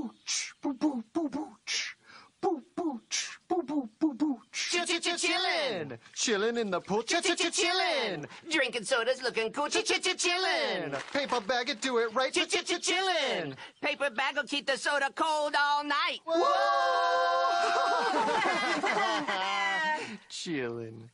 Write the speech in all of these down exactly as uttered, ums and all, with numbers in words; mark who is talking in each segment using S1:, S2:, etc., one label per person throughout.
S1: booch, boo boo boo booch, boo booch, boo boo boo booch.
S2: Chill, chill, chill, chillin', chillin' in the pool, chill, chill, chill, chillin'. Drinking sodas, looking cool, chill, chill, chill, chillin'.
S1: Paper bag it, do it right,
S2: Chill, chill, chill, chillin'. Paper bag will keep the soda cold all night.
S1: chillin'.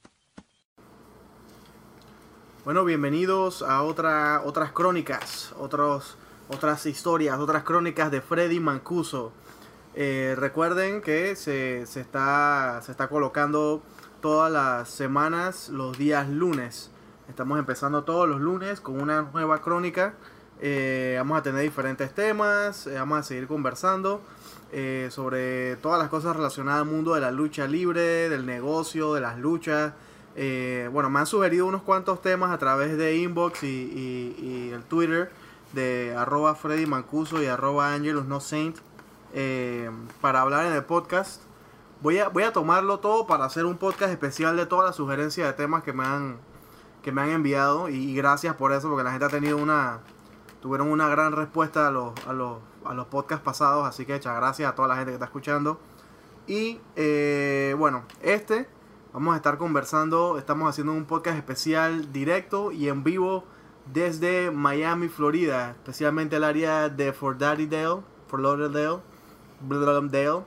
S3: Bueno, bienvenidos a otra, otras crónicas, otros, otras historias, otras crónicas de Freddy Mancuso. Eh, recuerden que se, se, está, se está colocando todas las semanas los días lunes. Estamos empezando todos los lunes con una nueva crónica. Eh, vamos a tener diferentes temas, eh, vamos a seguir conversando eh, sobre todas las cosas relacionadas al mundo de la lucha libre, del negocio, de las luchas. Eh, bueno, me han sugerido unos cuantos temas a través de inbox y, y, y el Twitter de arroba Freddy Mancuso y arroba Angelus No Saint eh, para hablar en el podcast. Voy a, voy a tomarlo todo para hacer un podcast especial de todas las sugerencias de temas que me han, que me han enviado y, y gracias por eso, porque la gente ha tenido una tuvieron una gran respuesta a los, a los, a los podcasts pasados, así que muchas gracias a toda la gente que está escuchando. Y eh, bueno, este vamos a estar conversando, estamos haciendo un podcast especial directo y en vivo desde Miami, Florida, especialmente el área de Fort Lauderdale, Fort Lauderdale, Lauderdale.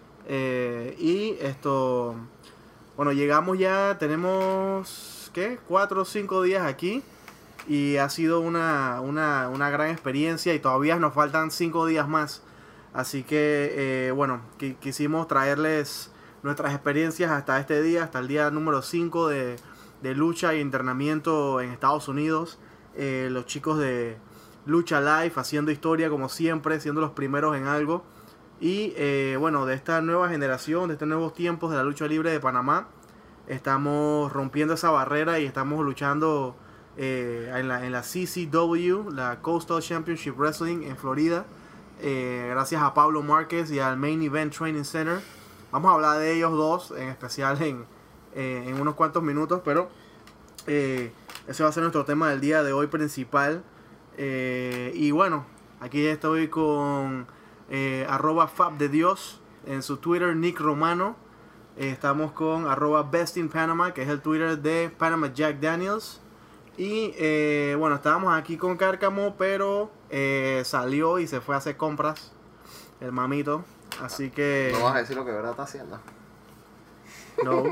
S3: Eh, y esto, bueno, llegamos ya, tenemos, ¿qué? Cuatro o cinco días aquí y ha sido una, una, una gran experiencia y todavía nos faltan cinco días más. Así que, eh, bueno, qu- quisimos traerles nuestras experiencias hasta este día, hasta el día número cinco de, de lucha y internamiento en Estados Unidos. Eh, los chicos de Lucha Live haciendo historia como siempre, siendo los primeros en algo. Y eh, bueno, de esta nueva generación, de estos nuevos tiempos de la lucha libre de Panamá, estamos rompiendo esa barrera y estamos luchando eh, en, la, en la C C W, la Coastal Championship Wrestling en Florida. Eh, gracias a Pablo Márquez y al Main Event Training Center. Vamos a hablar de ellos dos, en especial en, eh, en unos cuantos minutos, pero eh, ese va a ser nuestro tema del día de hoy principal. Eh, y bueno, aquí estoy con eh, arroba Fab de Dios en su Twitter, Nick Romano. Eh, estamos con arroba Best in Panama, que es el Twitter de Panama Jack Daniels. Y eh, bueno, estábamos aquí con Cárcamo, pero eh, salió y se fue a hacer compras, el mamito. Así que...
S4: No vas a decir lo que de verdad está haciendo.
S3: No.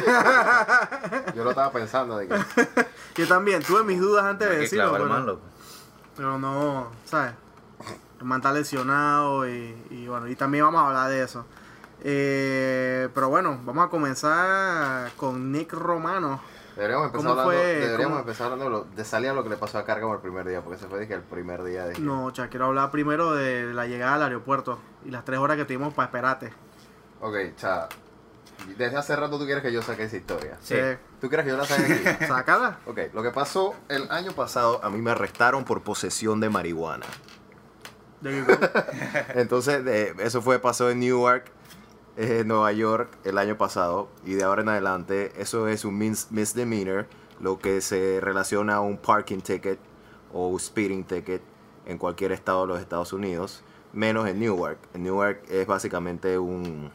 S4: Yo lo estaba pensando de que...
S3: Yo también tuve mis dudas antes de
S5: Hay que
S3: decirlo,
S5: clavar el
S3: pero,
S5: man, loco.
S3: pero no, ¿sabes? El man está lesionado y, y bueno, y también vamos a hablar de eso. Eh, pero bueno, vamos a comenzar con Nick Romano.
S4: Deberíamos empezar
S3: ¿Cómo
S4: hablando,
S3: fue?
S4: deberíamos
S3: ¿Cómo?
S4: empezar hablando de, lo, de salir a lo que le pasó a Cárcamo el primer día, porque se fue de que el primer día de...
S3: No, ya quiero hablar primero de la llegada al aeropuerto y las tres horas que tuvimos para esperarte.
S4: Ok, cha, desde hace rato tú quieres que yo saque esa historia.
S3: Sí.
S4: ¿Tú quieres que yo la saque aquí?
S3: Sácala.
S4: Ok, lo que pasó el año pasado, a mí me arrestaron por posesión de marihuana.
S3: There you go.
S4: Entonces, eh, eso fue, pasó en Newark, eh, Nueva York, el año pasado. Y de ahora en adelante, eso es un mis- misdemeanor, lo que se relaciona a un parking ticket o speeding ticket en cualquier estado de los Estados Unidos, menos en Newark. En Newark es básicamente un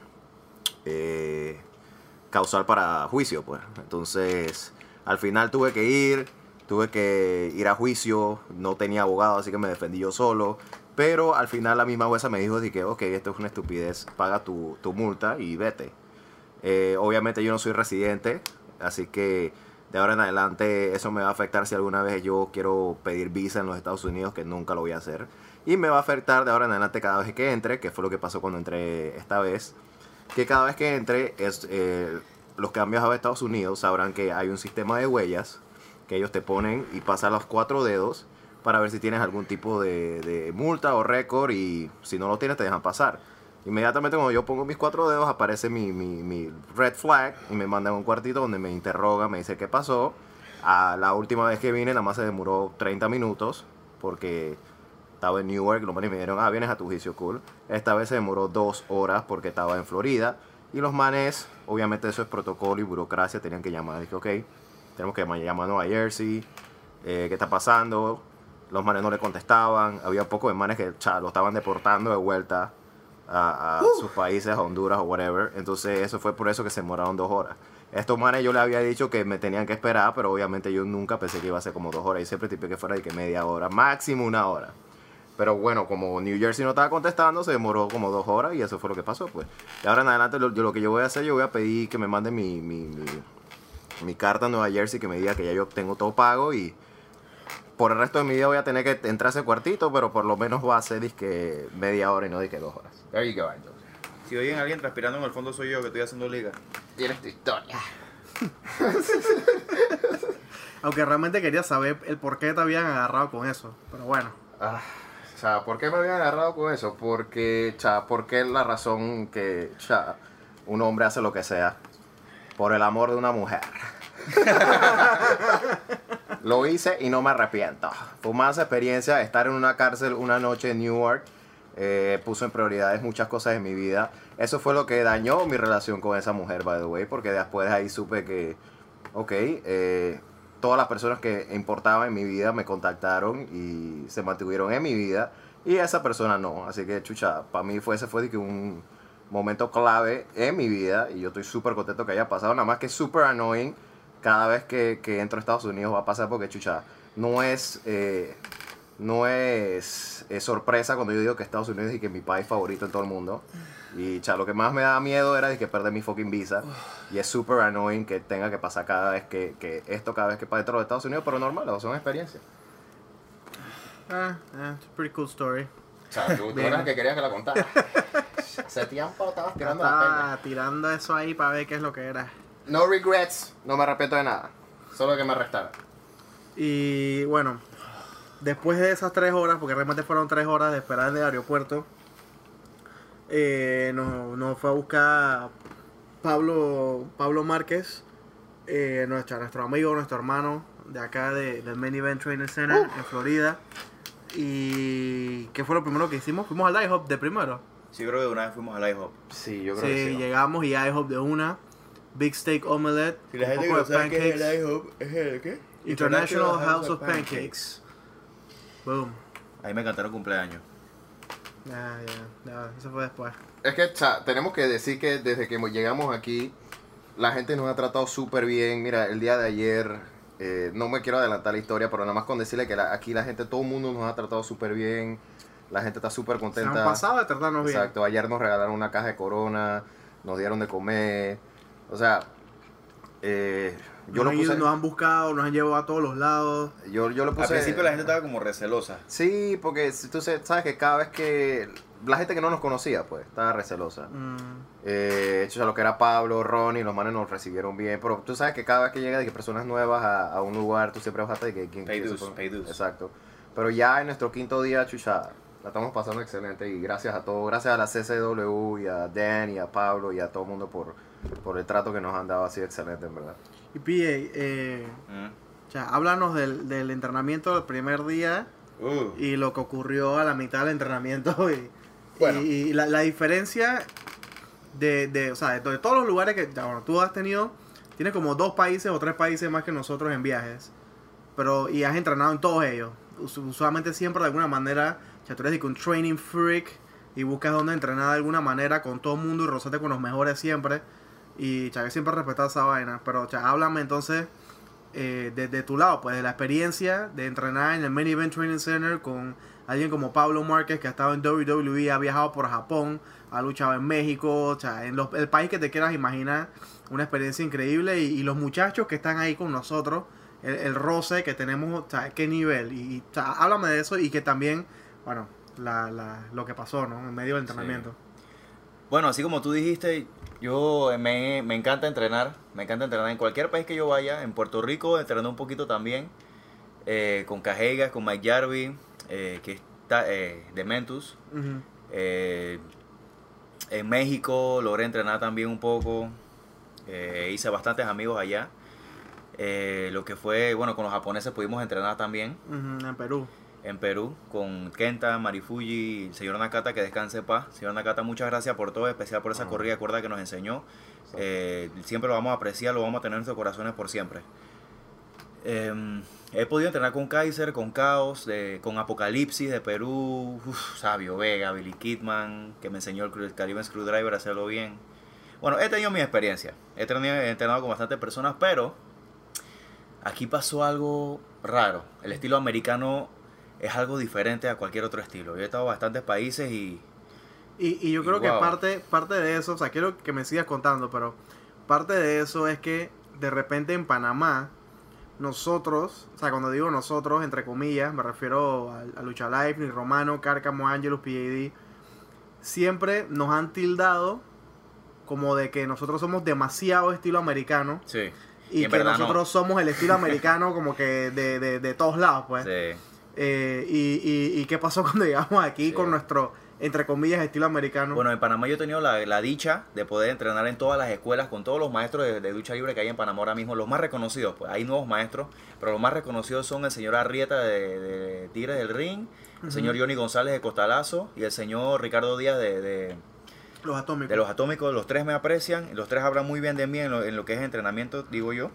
S4: eh, causal para juicio, pues. Entonces, al final tuve que ir, tuve que ir a juicio, no tenía abogado, así que me defendí yo solo. Pero al final la misma jueza me dijo de que, ok, esto es una estupidez, paga tu, tu multa y vete. Eh, obviamente yo no soy residente, así que de ahora en adelante eso me va a afectar si alguna vez yo quiero pedir visa en los Estados Unidos, que nunca lo voy a hacer. Y me va a afectar de ahora en adelante cada vez que entre, que fue lo que pasó cuando entré esta vez. Que cada vez que entre, es, eh, los que han viajado a Estados Unidos sabrán que hay un sistema de huellas que ellos te ponen y pasan los cuatro dedos para ver si tienes algún tipo de, de multa o récord, y si no lo tienes te dejan pasar. Inmediatamente cuando yo pongo mis cuatro dedos aparece mi, mi, mi red flag y me mandan a un cuartito donde me interroga, me dice qué pasó. A la última vez que vine nada más se demoró treinta minutos porque estaba en Newark, los manes me dijeron, ah, vienes a tu juicio, cool. Esta vez se demoró dos horas porque estaba en Florida y los manes, obviamente eso es protocolo y burocracia, tenían que llamar. Dije, ok, tenemos que llamar, llamar a Nueva Jersey, eh, ¿qué está pasando? Los manes no le contestaban, había pocos de manes que cha, lo estaban deportando de vuelta a, a
S3: Uh.
S4: sus países, a Honduras o whatever. Entonces eso fue por eso que se demoraron dos horas. Estos manes yo les había dicho que me tenían que esperar, pero obviamente yo nunca pensé que iba a ser como dos horas. Y siempre tipé que fuera de que media hora, máximo una hora. Pero bueno, como New Jersey no estaba contestando, se demoró como dos horas y eso fue lo que pasó, pues. Y ahora en adelante lo, yo, lo que yo voy a hacer, yo voy a pedir que me manden mi, mi, mi, mi carta a Nueva Jersey, que me diga que ya yo tengo todo pago y por el resto de mi vida voy a tener que entrar a ese cuartito, pero por lo menos va a ser disque media hora y no disque dos horas. There you go, entonces.
S5: Si oyen a alguien transpirando en el fondo soy yo que estoy haciendo liga.
S4: Tienes tu historia.
S3: Aunque realmente quería saber el por qué te habían agarrado con eso. Pero bueno.
S4: Ah, o sea, ¿por qué me habían agarrado con eso? Porque, cha, porque es la razón que, cha, un hombre hace lo que sea por el amor de una mujer. Lo hice y no me arrepiento. Fue más experiencia estar en una cárcel una noche en Newark. Eh, puso en prioridades muchas cosas en mi vida. Eso fue lo que dañó mi relación con esa mujer, by the way, porque después de ahí supe que, ok, eh, todas las personas que importaban en mi vida me contactaron y se mantuvieron en mi vida y esa persona no. Así que, chucha, para mí fue, ese fue de que un momento clave en mi vida y yo estoy súper contento que haya pasado. Nada más que súper annoying cada vez que, que entro a Estados Unidos va a pasar porque, chucha, no es... Eh, No es, es sorpresa cuando yo digo que Estados Unidos es que mi país favorito en todo el mundo. Y cha, lo que más me daba miedo era de que perder mi fucking visa. Y es super annoying que tenga que pasar cada vez que, que esto, cada vez que pase dentro de Estados Unidos, pero normal, o sea, una experiencia.
S3: Ah, ah, it's a pretty cool story.
S4: O sea, tú, tú eras el que querías que la contara. Hace tiempo estabas tirando la
S3: Estaba
S4: peña.
S3: tirando eso ahí para ver qué es lo que era.
S4: No regrets, no me arrepiento de nada. Solo que me arrestaron.
S3: Y bueno, después de esas tres horas, porque realmente fueron tres horas de esperar en el aeropuerto, eh, nos, nos fue a buscar Pablo, Pablo Márquez, eh, nuestro, nuestro amigo, nuestro hermano de acá de, del Main Event Training Center
S5: Uh.
S3: en Florida. ¿Y qué fue lo primero que hicimos? Fuimos al IHOP de primero.
S5: Sí, creo que de una vez fuimos al IHOP.
S4: Sí, yo creo
S3: Sí,
S4: que sí.
S3: llegamos y IHOP de una. Big Steak Omelette.
S5: Si la
S3: un
S5: gente que
S3: poco
S5: no
S3: de
S5: sabe qué es
S3: pancakes.
S5: el IHOP, ¿es el qué?
S3: International House of Pancakes. Boom.
S5: Ahí me cantaron cumpleaños.
S3: Ya, ya, ya, eso fue después.
S4: Es que cha, tenemos que decir que desde que llegamos aquí, la gente nos ha tratado súper bien. Mira, el día de ayer, eh, no me quiero adelantar la historia, pero nada más con decirle que la- aquí la gente, todo el mundo nos ha tratado súper bien. La gente está súper
S3: Se
S4: contenta.
S3: han pasado de tratarnos bien.
S4: Exacto, ayer nos regalaron una caja de Corona, nos dieron de comer. O sea, eh, yo
S3: nos,
S4: lo
S3: han ido-
S4: puse...
S3: nos han buscado, nos han llevado a todos los lados.
S4: Yo, yo lo puse...
S5: Al principio la gente estaba como recelosa.
S4: Sí, porque si tú se- sabes que cada vez que... La gente que no nos conocía, pues, estaba recelosa.
S3: Mm,
S4: Eh, hecho, lo que era Pablo, Ronnie, los manes nos recibieron bien. Pero tú sabes que cada vez que llega de que personas nuevas a, a un lugar, tú siempre vas a estar de que... ¿quién-
S5: Pay
S4: quién
S5: dues,
S4: se fue?
S5: pay dues.
S4: Exacto. Pero ya en nuestro quinto día, chucha, la estamos pasando excelente. Y gracias a todos, gracias a la C C W y a Dan y a Pablo y a todo el mundo por, por el trato que nos han dado. Ha sido excelente, en verdad.
S3: Y P A, eh,
S5: Mm.
S3: ya, háblanos del, del entrenamiento del primer día
S5: Uh.
S3: y lo que ocurrió a la mitad del entrenamiento. Y,
S5: Bueno.
S3: y, y la, la diferencia de, de, o sea, de, to- de todos los lugares que ya, bueno, tú has tenido, tienes como dos países o tres países más que nosotros en viajes. Pero, y has entrenado en todos ellos. Us- Usualmente siempre de alguna manera, ya tú eres de que un training freak y buscas donde entrenar de alguna manera con todo el mundo y rozarte con los mejores siempre. Y ya que siempre respetar esa vaina. Pero ya háblame entonces eh, de, de tu lado, pues de la experiencia de entrenar en el Main Event Training Center con alguien como Pablo Márquez, que ha estado en W W E, ha viajado por Japón, ha luchado en México, o sea, en los- el país que te quieras imaginar, una experiencia increíble. Y, y los muchachos que están ahí con nosotros, el, el roce que tenemos, o sea, qué nivel. Y, o sea, háblame de eso y que también, bueno, la, la, lo que pasó, ¿no? En medio del entrenamiento.
S5: Bueno, así como tú dijiste, yo me, me encanta entrenar. Me encanta entrenar en cualquier país que yo vaya. En Puerto Rico entrené un poquito también. eh, con Cajegas, con Mike Jarvie, eh, que está eh, de Mentus.
S3: Ujú.
S5: Eh, en México logré entrenar también un poco. Eh, hice bastantes amigos allá. Eh, lo que fue, bueno, con los japoneses pudimos entrenar también.
S3: Ujú, en Perú.
S5: En Perú, con Kenta, Marifuji, el señor Nakata, que descanse en paz. Señor Nakata, muchas gracias por todo, especial por esa
S4: Mm.
S5: corrida de cuerda que nos enseñó. Eh, siempre lo vamos a apreciar, lo vamos a tener en nuestros corazones por siempre. Eh, he podido entrenar con Kaiser, con Caos, de, con Apocalipsis de Perú, uf, Sabio Vega, Billy Kidman, que me enseñó el, el Caribe Screwdriver a hacerlo bien. Bueno, he tenido mi experiencia, he, tenido, he entrenado con bastantes personas, pero aquí pasó algo raro. El estilo americano es algo diferente a cualquier otro estilo. Yo he estado en bastantes países y...
S3: Y, y yo
S5: y
S3: creo
S5: wow.
S3: que parte, parte de eso, o sea, quiero que me sigas contando, pero parte de eso es que de repente en Panamá, nosotros, o sea, cuando digo nosotros, entre comillas, me refiero a, a Lucha Live, Ni Romano, Cárcamo, Angelus, P A D, siempre nos han tildado como de que nosotros somos demasiado estilo americano.
S5: Sí.
S3: Y,
S5: Y en
S3: que
S5: verdad
S3: nosotros
S5: no.
S3: somos el estilo americano como que de, de, de todos lados, pues.
S5: Sí.
S3: Eh, y, y, ¿Y qué pasó cuando llegamos aquí
S5: Sí.
S3: con nuestro, entre comillas, estilo americano?
S5: Bueno, en Panamá yo he tenido la, la dicha de poder entrenar en todas las escuelas con todos los maestros de, de lucha libre que hay en Panamá ahora mismo, los más reconocidos, pues hay nuevos maestros, pero los más reconocidos son el señor Arrieta de, de Tigres del Ring, el
S3: Ujú.
S5: señor Johnny González de Costalazo y el señor Ricardo Díaz de, de,
S3: Los atómicos.
S5: de Los Atómicos. Los tres me aprecian, los tres hablan muy bien de mí en lo, en lo que es entrenamiento, digo yo.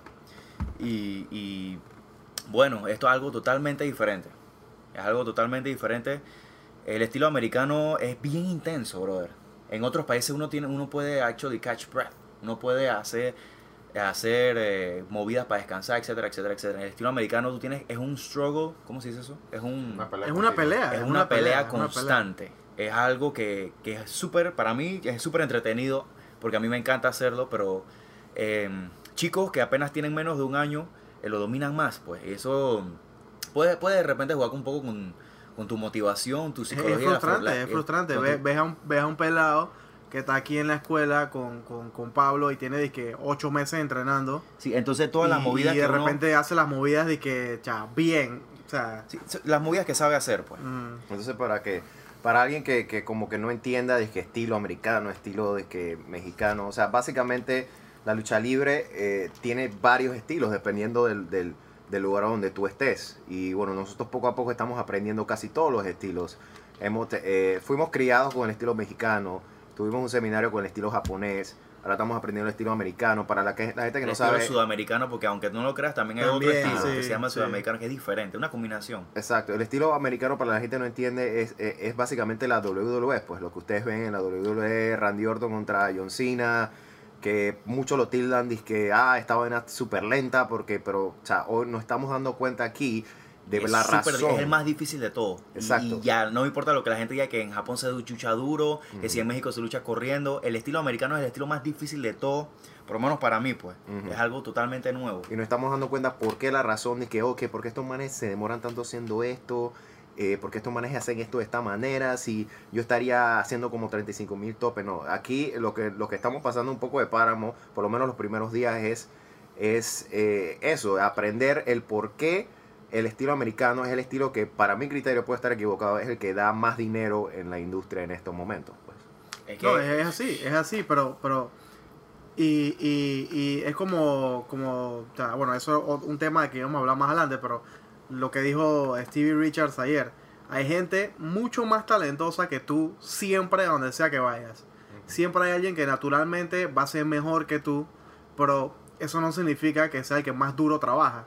S5: Y, y bueno, esto es algo totalmente diferente. Es algo totalmente diferente. El estilo americano es bien intenso, brother. En otros países uno tiene, uno puede actually catch breath. Uno puede hacer, hacer eh, movidas para descansar, etcétera, etcétera, etcétera. En el estilo americano tú tienes, es un struggle, ¿cómo se dice eso? Es un,
S4: Una pelea
S3: Es una
S4: continua.
S3: pelea.
S5: es una pelea
S3: es una pelea.
S5: constante. Es algo que, que es súper, para mí, es súper entretenido, porque a mí me encanta hacerlo, pero eh, chicos que apenas tienen menos de un año, eh, lo dominan más, pues. Y eso puede, puede de repente jugar un poco con, con tu motivación, tu
S3: Es,
S5: psicología.
S3: es frustrante,
S5: la-
S3: es
S5: eh,
S3: frustrante.
S5: con
S3: Ves,
S5: tu-
S3: ves a un, ves a un pelado que está aquí en la escuela con, con, con Pablo y tiene de que ocho meses entrenando.
S5: Sí, entonces todas las
S3: y,
S5: movidas
S3: y de
S5: que uno-
S3: repente hace las movidas de que, ya, bien. O sea,
S5: sí, las movidas que sabe hacer, pues.
S3: mm,
S4: Entonces, para que para alguien que, que como que no entienda de que estilo americano, estilo de que mexicano, o sea, básicamente la lucha libre eh, tiene varios estilos dependiendo del, del, del lugar donde tú estés. Y bueno, nosotros poco a poco estamos aprendiendo casi todos los estilos. Hemos, eh, fuimos criados con el estilo mexicano, tuvimos un seminario con el estilo japonés, ahora estamos aprendiendo el estilo americano. Para la, que, la gente que
S5: El
S4: no
S5: estilo
S4: sabe...
S5: sudamericano, porque aunque no lo creas, también hay
S3: También,
S5: otro estilo
S3: sí,
S5: que se llama
S3: sí.
S5: sudamericano, que es diferente, una combinación.
S4: Exacto, el estilo americano para la gente que no entiende es, es, es básicamente la doble u doble u E, pues lo que ustedes ven en la doble u doble u E, Randy Orton contra John Cena, que muchos lo tildan, dicen que ah, esta vaina es súper lenta, porque, pero, o sea, hoy nos estamos dando cuenta aquí de
S5: es
S4: la
S5: súper-
S4: razón.
S5: Es el más difícil de todo. Y-
S4: Exacto.
S5: Y, ya no importa lo que la gente diga, que en Japón se lucha duro, que si en México se lucha corriendo. El estilo americano es el estilo más difícil de todo, por lo menos para mí, pues.
S4: Ujú.
S5: Es algo totalmente nuevo.
S4: Y nos estamos dando cuenta por qué la razón de que, ok, por qué estos manes se demoran tanto haciendo esto, eh, por qué estos manes hacen esto de esta manera, si yo estaría haciendo como treinta y cinco mil topes. No, aquí lo que, lo que estamos pasando un poco de páramo, por lo menos los primeros días, es, es eh, eso, aprender el por qué el estilo americano es el estilo que, para mi criterio, puede estar equivocado, es el que da más dinero en la industria en estos momentos. Pues.
S5: Es que,
S3: no, es, es así, es así, pero... pero y, y, y es como, como, o sea, bueno, eso es un tema de que vamos a hablar más adelante, pero lo que dijo Stevie Richards ayer, hay gente mucho más talentosa que tú siempre donde sea que vayas. Siempre hay alguien que naturalmente va a ser mejor que tú, pero eso no significa que sea el que más duro trabaja.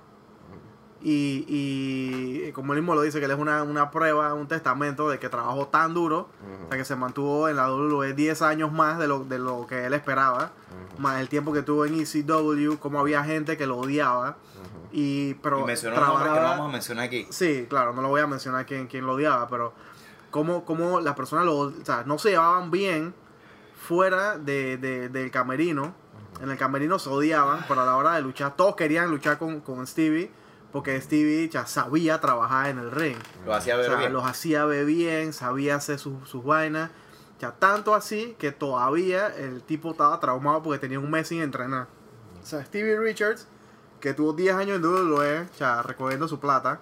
S3: Y, y como él mismo lo dice, que él es una, una prueba, un testamento de que trabajó tan duro,
S4: Ujú.
S3: o sea, que se mantuvo en la W W E diez años más de lo, de lo que él esperaba,
S4: Ujú.
S3: más el tiempo que tuvo en E C W, como había gente que lo odiaba,
S4: Ujú.
S3: y pero
S5: y mencionó nombres que no
S3: trabajaba-
S5: vamos a mencionar aquí.
S3: Sí, claro, no lo voy a mencionar quién, quién lo odiaba, pero como, como las personas lo, o sea, no se llevaban bien fuera de, de- del camerino. En el camerino se odiaban, pero a la hora de luchar, todos querían luchar con, con Stevie, porque Stevie ya sabía trabajar en el ring.
S5: Lo hacía
S3: O
S5: ver
S3: sea,
S5: bien.
S3: los hacía ver bien, sabía hacer sus, sus vainas. Ya tanto así que todavía el tipo estaba traumado porque tenía un mes sin entrenar. O sea, Stevie Richards, que tuvo diez años en W W E, ya, recogiendo su plata.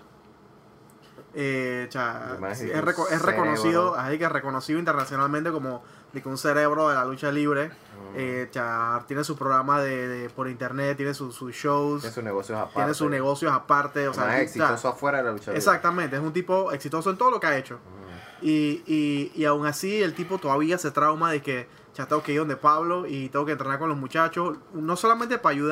S3: Eh, ya,
S4: Además,
S3: sí,
S4: es
S3: es, reco- es
S4: cerebro.
S3: reconocido, así que es reconocido internacionalmente como de que un cerebro de la lucha libre. Eh, ya, tiene su programa de, de- por internet, tiene sus sus shows,
S4: Tiene sus negocios aparte.
S3: tiene sus negocios aparte. O sea,
S4: Más
S3: o sea,
S4: exitoso afuera de la lucha libre.
S3: exactamente, es un tipo exitoso en todo lo que ha hecho. Y, y, y aún así el tipo todavía se trauma de que ya tengo que ir donde Pablo y tengo que entrenar con los muchachos, no solamente para ayudar,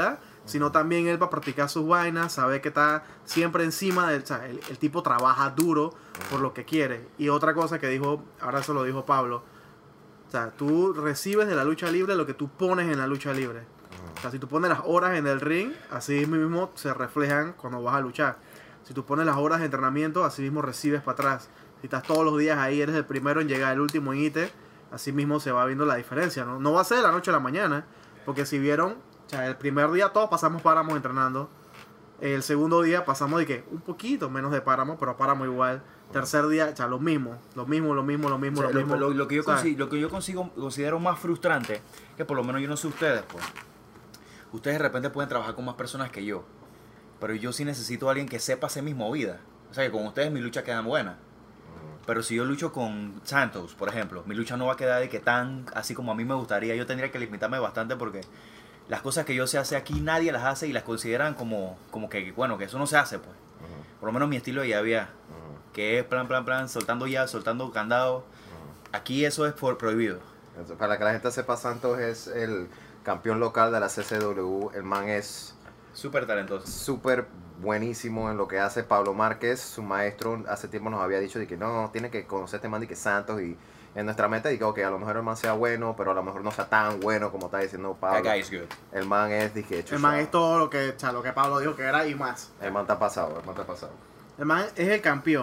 S3: sino también él para practicar sus vainas, sabe que está siempre encima del... O sea, el, el tipo trabaja duro por lo que quiere. Y otra cosa que dijo, ahora eso lo dijo Pablo, o sea, tú recibes de la lucha libre lo que tú pones en la lucha libre. O sea, si tú pones las horas en el ring, así mismo se reflejan cuando vas a luchar. Si tú pones las horas de entrenamiento, así mismo recibes para atrás. Si estás todos los días ahí, eres el primero en llegar, el último en irte, así mismo se va viendo la diferencia, ¿no? No va a ser de la noche a la mañana, porque si vieron, o sea, el primer día todos pasamos páramos entrenando. El segundo día pasamos de que un poquito menos de páramo, pero páramo igual. Tercer día, o sea, lo mismo, lo mismo, lo mismo, lo mismo,
S5: O sea,
S3: lo
S5: lo,
S3: mismo.
S5: lo- lo que yo
S3: ¿sabes?
S5: consigo, lo que yo consigo, considero más frustrante, que por lo menos yo no sé ustedes, pues. Ustedes de repente pueden trabajar con más personas que yo, pero yo sí necesito a alguien que sepa ese mismo vida. O sea, que con ustedes mi lucha queda buena. Pero si yo lucho con Santos, por ejemplo, mi lucha no va a quedar de que tan así como a mí me gustaría. Yo tendría que limitarme bastante porque las cosas que yo sé hacer aquí nadie las hace y las consideran como, como que, bueno, que eso no se hace, pues. Por lo menos mi estilo ya había, que es plan, plan, plan, soltando ya, soltando candado. Aquí eso es por prohibido.
S4: Para que la gente sepa, Santos es el campeón local de la C C W. El man es
S5: Súper talentoso.
S4: súper buenísimo en lo que hace. Pablo Márquez, su maestro, hace tiempo nos había dicho de que no, tiene que conocer a este man de que Santos, y en nuestra mente digo que a lo mejor el man sea bueno, pero a lo mejor no sea tan bueno como está diciendo
S5: That
S4: Pablo.
S5: guy is good.
S4: El man es de que
S3: El man es todo lo que, o sea, lo que Pablo dijo que era y más.
S4: El man está pasado, el man está pasado.
S3: El man es el campeón.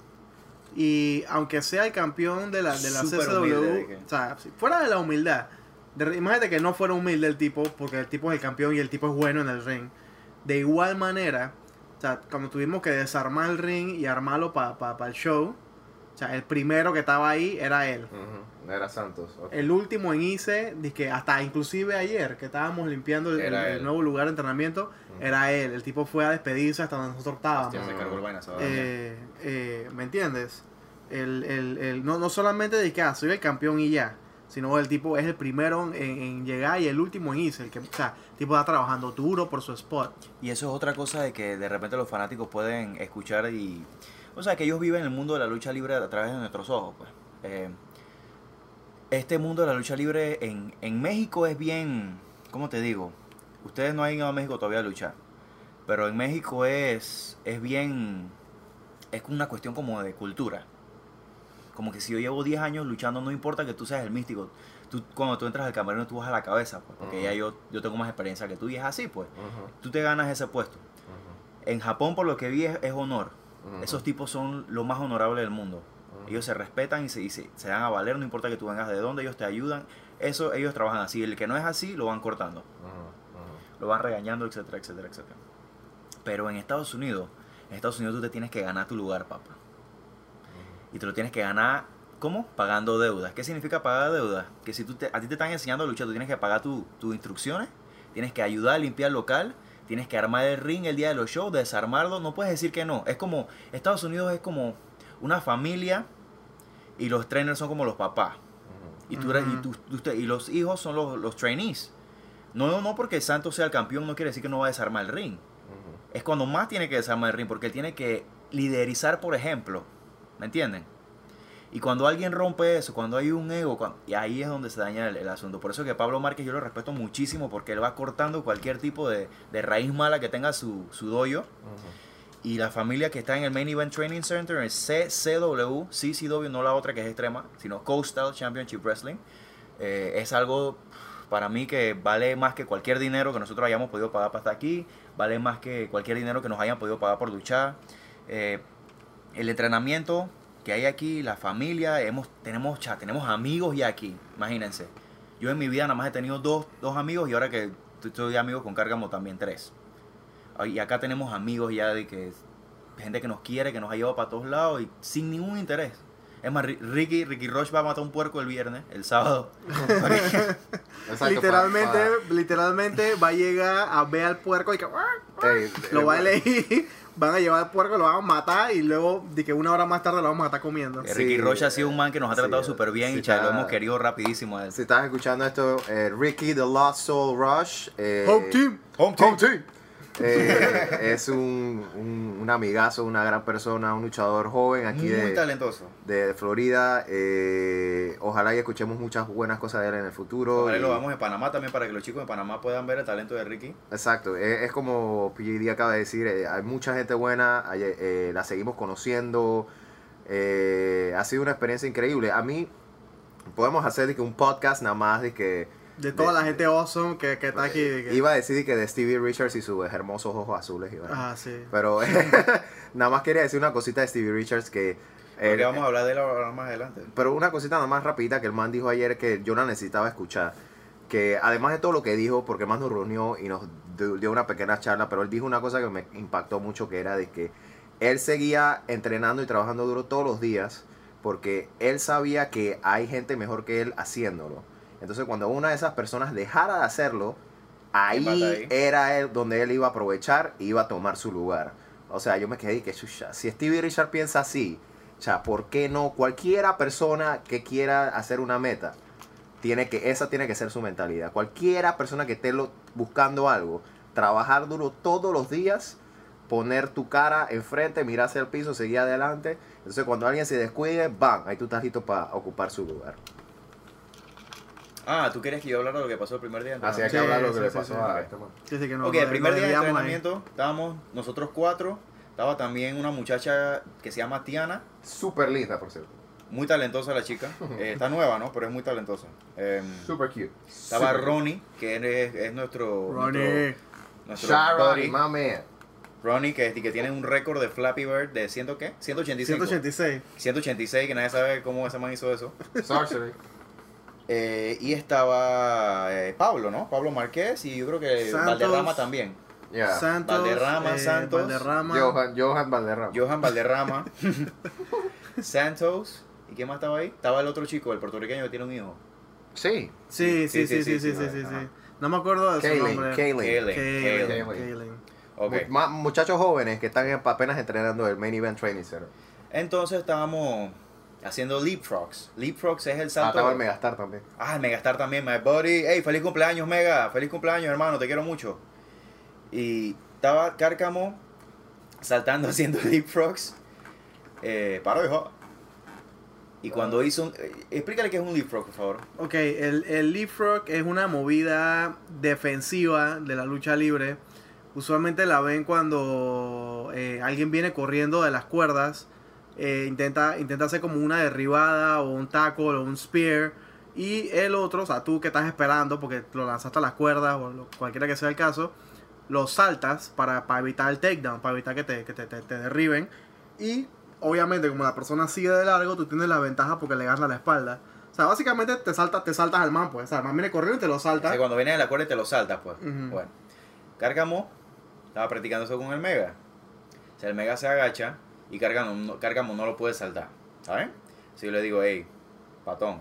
S3: Y aunque sea el campeón de la, de la
S5: Súper
S3: C C W,
S5: humilde, que-
S3: o sea, si fuera de la humildad, de- imagínate que no fuera humilde el tipo, porque el tipo es el campeón y el tipo es bueno en el ring. De igual manera, o sea, cuando tuvimos que desarmar el ring y armarlo para pa, pa el show, o sea, el primero que estaba ahí era él.
S4: Ujú, Era Santos. ok.
S3: El último en irse, que hasta inclusive ayer que estábamos limpiando el,
S5: Era
S3: el- el
S5: él.
S3: nuevo lugar de entrenamiento, era él. El tipo fue a despedirse hasta donde nosotros estábamos.
S5: Ya se cargó el vaina, se va a dañar.
S3: Eh, eh, ¿Me entiendes? El, el, el, no, no solamente de que ah, soy el campeón y ya, sino el tipo es el primero en, en llegar y el último en irse. El que, o sea, el tipo está trabajando duro por su spot.
S5: Y eso es otra cosa de que de repente los fanáticos pueden escuchar y... O sea, que ellos viven el mundo de la lucha libre a través de nuestros ojos, pues. Eh, este mundo de la lucha libre en, en México es bien... ¿Cómo te digo? Ustedes no han ido a México todavía a luchar. Pero en México es, es bien... Es una cuestión como de cultura. Como que si yo llevo diez años luchando, no importa que tú seas el místico. Tú, cuando tú entras al camerino, tú vas a la cabeza, pues. Porque
S4: Ujú.
S5: ya yo, yo tengo más experiencia que tú y es así, pues.
S4: Ujú,
S5: Tú te ganas ese puesto.
S4: ujú,
S5: En Japón, por lo que vi, es, es honor.
S4: ujú.
S5: Esos tipos son lo más honorable del mundo.
S4: Ujú.
S5: Ellos se respetan y se, y se, se dan a valer, no importa que tú vengas de dónde, ellos te ayudan. Eso, ellos trabajan así. El que no es así, lo van cortando.
S4: Ujú, ujú.
S5: Lo van regañando, etcétera, etcétera, etcétera. Pero en Estados Unidos, en Estados Unidos tú te tienes que ganar tu lugar, papá. Y te lo tienes que ganar, ¿cómo? Pagando deudas. ¿Qué significa pagar deudas? Que si tú te- a ti te están enseñando a luchar, tú tienes que pagar tu- tus instrucciones, tienes que ayudar a limpiar el local, tienes que armar el ring el día de los shows, desarmarlo, no puedes decir que no. Es como, Estados Unidos es como una familia y los trainers son como los papás. Y, tú eres- y, tú- tú- usted- y los hijos son los, los trainees. No, no porque Santos sea el campeón no quiere decir que no va a desarmar el ring.
S4: Ujú.
S5: Es cuando más tiene que desarmar el ring, porque él tiene que liderizar, por ejemplo. ¿Me entienden? Y cuando alguien rompe eso, cuando hay un ego, cuan- y ahí es donde se daña el, el asunto. Por eso que Pablo Márquez yo lo respeto muchísimo, porque él va cortando cualquier tipo de, de raíz mala que tenga su, su dojo.
S4: Ujú.
S5: Y la familia que está en el Main Event Training Center es C C W, C C W, no la otra que es extrema, sino Coastal Championship Wrestling. Eh, es algo para mí que vale más que cualquier dinero que nosotros hayamos podido pagar para estar aquí, vale más que cualquier dinero que nos hayan podido pagar por luchar. Eh, el entrenamiento que hay aquí, la familia, hemos, tenemos, cha, tenemos amigos ya aquí, imagínense. Yo en mi vida nada más he tenido dos, dos amigos y ahora que estoy amigos con Cárgamo también tres. Y acá tenemos amigos ya de que gente que nos quiere, que nos ha llevado para todos lados y sin ningún interés. Es más, Ri- Ricky, Ricky Roche va a matar un puerco el viernes, el sábado.
S4: Exacto,
S3: literalmente,
S4: pa-
S3: literalmente va a llegar a ver al puerco y que
S4: pa- Ey,
S3: lo
S4: eh,
S3: va a elegir, van a llevar al puerco, lo van a matar y luego de que una hora más tarde lo vamos a estar comiendo.
S5: Eh, Ricky
S4: Sí,
S5: Roche ha sido un man que nos ha
S4: sí,
S5: tratado súper bien
S4: sí
S5: y cha, lo
S4: está-
S5: hemos querido rapidísimo a él.
S4: Si estás escuchando esto, eh, Ricky The Lost Soul Rush. eh,
S3: Home team.
S5: Home
S4: Home team. Eh, es un, un, un amigazo, una gran persona, un luchador joven aquí
S5: Muy
S4: de,
S5: talentoso.
S4: de Florida. Eh, ojalá y escuchemos muchas buenas cosas de él en el futuro.
S5: Ojalá y
S4: y-
S5: lo vamos en Panamá también para que los chicos de Panamá puedan ver el talento de Ricky.
S4: Exacto, es, es como P J D acaba de decir, eh, hay mucha gente buena, hay, eh, la seguimos conociendo, eh, ha sido una experiencia increíble. A mí podemos hacer de que un podcast nada más de que...
S3: De toda
S4: de-
S3: la gente awesome que, que está aquí. de que-
S4: Iba a decir de que de Stevie Richards y sus hermosos ojos azules. y bueno,
S3: Ah, sí.
S4: Pero nada más quería decir una cosita de Stevie Richards que...
S5: Porque
S4: eh,
S5: vamos a hablar de él ahora más adelante.
S4: Pero una cosita nada más rapidita que el man dijo ayer que yo la necesitaba escuchar. Que además de todo lo que dijo, porque el man nos reunió y nos dio dio una pequeña charla, pero él dijo una cosa que me impactó mucho, que era de que él seguía entrenando y trabajando duro todos los días, porque él sabía que hay gente mejor que él haciéndolo. Entonces cuando una de esas personas dejara de hacerlo, ahí,
S5: ¿Quién mata ahí?
S4: era él donde él iba a aprovechar y iba a tomar su lugar. O sea, yo me quedé y que chucha, si Stevie Richard piensa así, o sea, ¿por qué no? Cualquiera persona que quiera hacer una meta, tiene que, esa tiene que ser su mentalidad. Cualquiera persona que esté lo- buscando algo, trabajar duro todos los días, poner tu cara enfrente, mirar hacia el piso, seguir adelante. Entonces cuando alguien se descuide, ¡bam! Ahí tú estás listo para ocupar su lugar.
S5: Ah, ¿tú querías que yo hablara de lo que pasó el primer día? de
S4: Así hay que
S3: Sí,
S4: hablar lo que
S3: sí,
S4: le
S3: sí,
S4: pasó
S3: sí.
S4: a este man.
S3: Sí, sí, que no,
S5: Ok,
S3: lo-
S5: el primer
S3: lo
S5: día de
S3: desviamos ahí.
S5: entrenamiento estábamos nosotros cuatro. Estaba también una muchacha que se llama Tiana.
S4: Súper linda, por cierto.
S5: Muy talentosa la chica. Eh, está nueva, ¿no? Pero es muy talentosa. Eh,
S4: Súper cute.
S5: estaba
S4: Súper
S5: Ronnie, que es, es nuestro...
S3: Ronnie.
S5: Nuestro,
S4: cute.
S5: nuestro
S4: Sharon,
S5: buddy.
S4: my man.
S5: Ronnie, que, que tiene un récord de Flappy Bird de ciento, ¿qué? ciento ochenta y cinco.
S3: ciento ochenta y seis.
S5: ciento ochenta y seis, que nadie sabe cómo ese man hizo eso.
S4: Sorcery.
S5: Eh, y estaba eh, Pablo, ¿no? Pablo Márquez y yo creo que
S3: Santos.
S5: Valderrama también.
S4: Yeah.
S3: Santos.
S5: Valderrama,
S3: eh,
S5: Santos.
S3: Valderrama.
S4: Johan, Johan Valderrama.
S5: Johan Valderrama. Santos. ¿Y quién más estaba ahí? Estaba el otro chico, el puertorriqueño que tiene un hijo.
S4: Sí.
S3: Sí, sí, sí, sí, sí, sí,
S5: sí,
S3: sí,
S5: ajá.
S3: sí. No me acuerdo de su
S4: Kaylin,
S3: nombre.
S4: Kaylin.
S5: Kalen,
S3: Kaylin.
S5: Kalen.
S3: Kaylin.
S5: Ok.
S4: Mu- ma- muchachos jóvenes que están apenas entrenando el Main Event Training Center.
S5: Entonces estábamos haciendo leapfrogs. Leapfrogs es el
S4: Ah,
S5: salto.
S4: estaba el Megastar también.
S5: Ah, el Megastar también, my buddy. Hey, feliz cumpleaños, Mega. Feliz cumpleaños, hermano. Te quiero mucho. Y estaba Cárcamo saltando haciendo leapfrogs. Eh, paro, hijo. Y cuando hizo un... eh, explícale qué es un leapfrog, por favor.
S3: Ok, el, el leapfrog es una movida defensiva de la lucha libre. Usualmente la ven cuando eh, alguien viene corriendo de las cuerdas. eh, intenta, intenta hacer como una derribada o un tackle o un spear. Y el otro, o sea, tú que estás esperando porque lo lanzaste a las cuerdas o lo- cualquiera que sea el caso, lo saltas para, para evitar el takedown, para evitar que te, que te, te- te derriben. Y obviamente como la persona sigue de largo, tú tienes la ventaja porque le ganas la espalda. O sea, básicamente te saltas, te saltas al man, pues. O sea, el man viene corriendo y te lo
S5: O
S3: salta.
S5: sea, cuando vienes de la cuerda y te lo saltas, pues.
S3: Ujú.
S5: Bueno. Cárcamo estaba practicando eso con el Mega. O sea, el Mega se agacha y Cárcamo no, Cárcamo no lo puede saltar. ¿Sabes? Si yo le digo, hey, patón,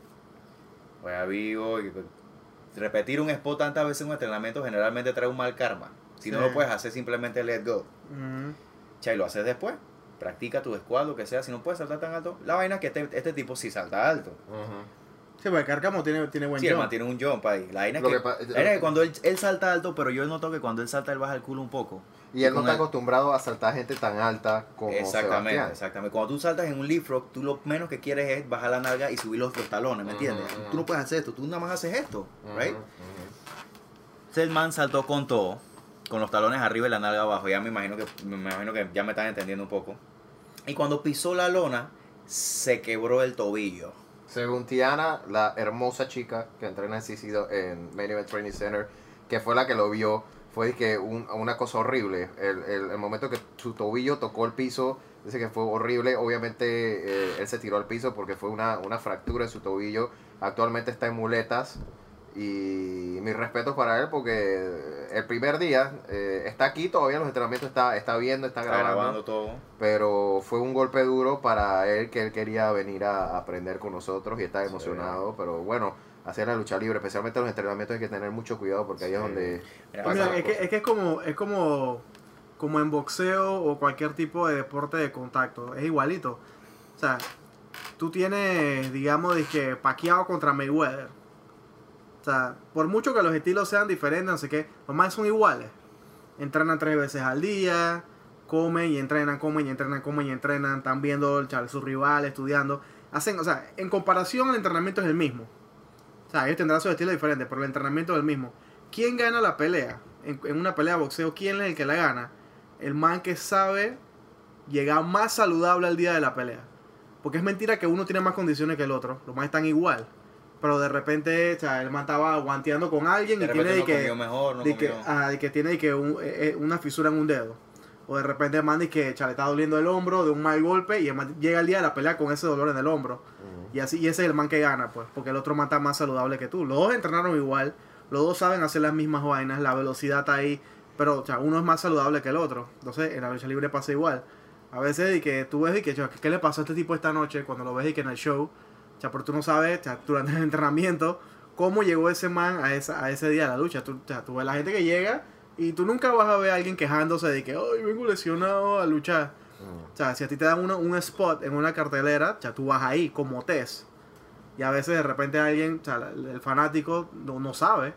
S5: voy a vivo. y- Repetir un spot tantas veces en un entrenamiento generalmente trae un mal karma. Si no
S3: Sí.
S5: lo puedes hacer, simplemente let go.
S3: Ujú.
S5: Chay, lo haces después. Practica tu squad, lo que sea. Si no puedes saltar tan alto, la vaina es que este, este tipo sí salta alto.
S3: Sí, porque Cárcamo tiene, tiene buen
S5: Sí, el
S3: jump.
S5: man tiene un jump ahí. La vaina es
S4: Lo
S5: que,
S4: que pa-
S5: la vaina es que cuando él, él salta alto, pero yo noto que cuando él salta, él baja el culo un poco.
S4: Y él no
S5: con
S4: está
S5: él-
S4: acostumbrado a saltar gente tan alta como
S5: Exactamente,
S4: Sebastián.
S5: exactamente. Cuando tú saltas en un leapfrog, tú lo menos que quieres es bajar la nalga y subir los, los talones, ¿me entiendes?
S4: Ujú, ujú.
S5: Tú no puedes hacer esto, tú nada más haces esto, right?
S4: Ujú, ujú.
S5: Entonces el man saltó con todo, con los talones arriba y la nalga abajo. Ya me imagino que me imagino que ya me están entendiendo un poco. Y cuando pisó la lona, se quebró el tobillo.
S4: Según Tiana, la hermosa chica que entrena en C C en Main Event Training Center, que fue la que lo vio, fue que un- una cosa horrible. El, el, el momento que su tobillo tocó el piso, dice que fue horrible. Obviamente eh, él se tiró al piso porque fue una, una fractura en su tobillo. Actualmente está en muletas. Y mis respetos para él porque el primer día eh, está aquí, todavía en los entrenamientos está, está viendo, está
S5: Está
S4: grabando.
S5: grabando todo.
S4: Pero fue un golpe duro para él, que él quería venir a aprender con nosotros y está
S5: Sí.
S4: emocionado. Pero bueno, hacer la lucha libre, especialmente los entrenamientos, hay que tener mucho cuidado porque ahí es
S5: Sí.
S4: donde...
S5: Mira,
S3: Pues
S4: pasan
S3: mira, es,
S4: las
S3: que,
S4: cosas.
S3: es que es como es como como en boxeo o cualquier tipo de deporte de contacto, es igualito. O sea, tú tienes, digamos, de que Pacquiao contra Mayweather. O sea, por mucho que los estilos sean diferentes, no sé qué, los más son iguales. O entrenan tres veces al día, comen y entrenan, comen y entrenan, comen y entrenan, están viendo a sus rivales, estudiando. Hacen, o sea, en comparación el entrenamiento es el mismo. O sea, ellos tendrán su estilo diferente, pero el entrenamiento es el mismo. ¿Quién gana la pelea? En, en una pelea de boxeo, ¿quién es el que la gana? El man que sabe llegar más saludable al día de la pelea. Porque es mentira que uno tiene más condiciones que el otro. Los más están igual. Pero de repente, o sea, el man estaba guanteando con alguien
S5: De
S3: y tiene de
S5: no
S3: que,
S5: comió mejor, no
S3: de que,
S5: comió.
S3: ah, de que tiene de que un- eh, eh, una fisura en un dedo. O de repente el man dice que cha, le está doliendo el hombro de un mal golpe y el man llega el día de la pelea con ese dolor en el hombro. Y así y ese es el man que gana, pues, porque el otro man está más saludable que tú. Los dos entrenaron igual, los dos saben hacer las mismas vainas, la velocidad está ahí, pero o sea, uno es más saludable que el otro. Entonces, en la lucha libre pasa igual. A veces y que tú ves y que, cha, ¿qué le pasó a este tipo esta noche? Cuando lo ves y que en el show, o sea, pero tú no sabes, o sea, durante el entrenamiento, cómo llegó ese man a, esa, a ese día de la lucha. Tú, o sea, tú ves la gente que llega y tú nunca vas a ver a alguien quejándose de que, ay, vengo lesionado a luchar. O sea, si a ti te dan uno, un spot en una cartelera, o sea, tú vas ahí como test. Y a veces de repente alguien, o sea, el fanático no, no sabe.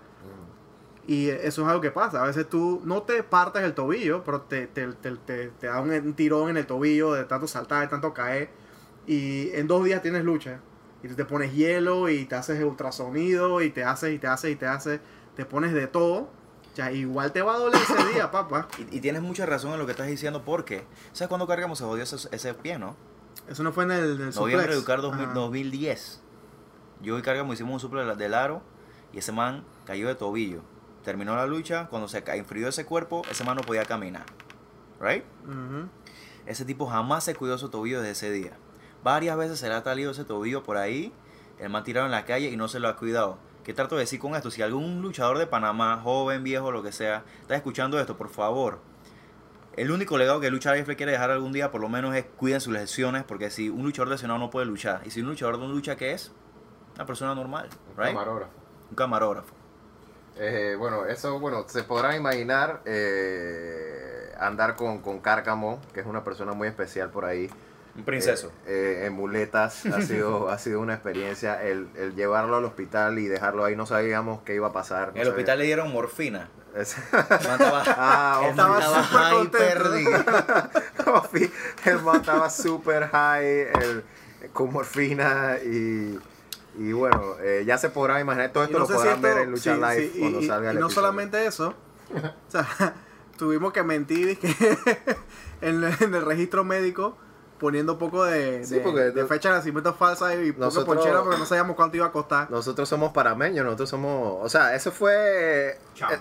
S3: Y eso es algo que pasa. A veces tú no te partes el tobillo, pero te, te, te, te, te da un, un tirón en el tobillo de tanto saltar, de tanto caer. Y en dos días tienes lucha. Y tú te pones hielo y te haces ultrasonido y te haces y te haces y te haces. Te pones de todo. O sea, igual te va a doler ese día, papá.
S5: Y, y tienes mucha razón en lo que estás diciendo porque, ¿sabes cuándo cargamos se jodió ese, ese pie, no?
S3: Eso no fue en el, en el
S5: Noviembre de
S3: suplex.
S5: Educar dos mil,
S3: Ajá.
S5: dos mil diez. Yo y Cargamos hicimos un suplex del aro y ese man cayó de tobillo. Terminó la lucha, cuando se ca- enfrió ese cuerpo, ese man no podía caminar. ¿Right?
S3: Ujú.
S5: Ese tipo jamás se cuidó su tobillo desde ese día. Varias veces se le ha salido ese tobillo por ahí, el man tirado en la calle y no se lo ha cuidado. ¿Qué trato de decir con esto? Si algún luchador de Panamá, joven, viejo, lo que sea, está escuchando esto, por favor. El único legado que Lucha Libre quiere dejar algún día, por lo menos, es cuiden sus lesiones, porque si un luchador lesionado no puede luchar, y si un luchador no lucha, ¿qué es? Una persona normal,
S4: Un
S5: right?
S4: camarógrafo.
S5: Un camarógrafo.
S4: Eh, bueno, eso, bueno, se podrán imaginar eh, andar con, con Cárcamo, que es una persona muy especial por ahí.
S5: Un princeso.
S4: Eh, eh, en muletas ha sido, ha sido una experiencia. El, el llevarlo al hospital y dejarlo ahí, no sabíamos qué iba a pasar. no
S5: en el
S4: sabía-
S5: hospital le dieron morfina.
S4: Es-
S5: El man estaba,
S4: Ah,
S5: el
S3: estaba
S5: man estaba
S3: súper
S5: hyper,
S3: contento.
S4: Coffee, el man estaba super high, el- con morfina y, y bueno, eh, ya se podrán imaginar, todo
S3: Y
S4: esto
S3: no
S4: lo
S3: sé si
S4: podrán
S3: esto-
S4: ver en Lucha
S3: sí,
S4: Live
S3: sí, y-
S4: cuando
S3: y-
S4: salga el
S3: y no
S4: episodio.
S3: solamente eso, o sea, tuvimos que mentir y que en, en el registro médico poniendo un poco de,
S4: Sí,
S3: de-
S4: porque
S3: de
S4: no-
S3: fecha de nacimiento falsa y poco de
S4: Nosotros-
S3: ponchera porque no sabíamos cuánto iba a costar.
S4: Nosotros somos parameños, nosotros somos, o sea, eso fue...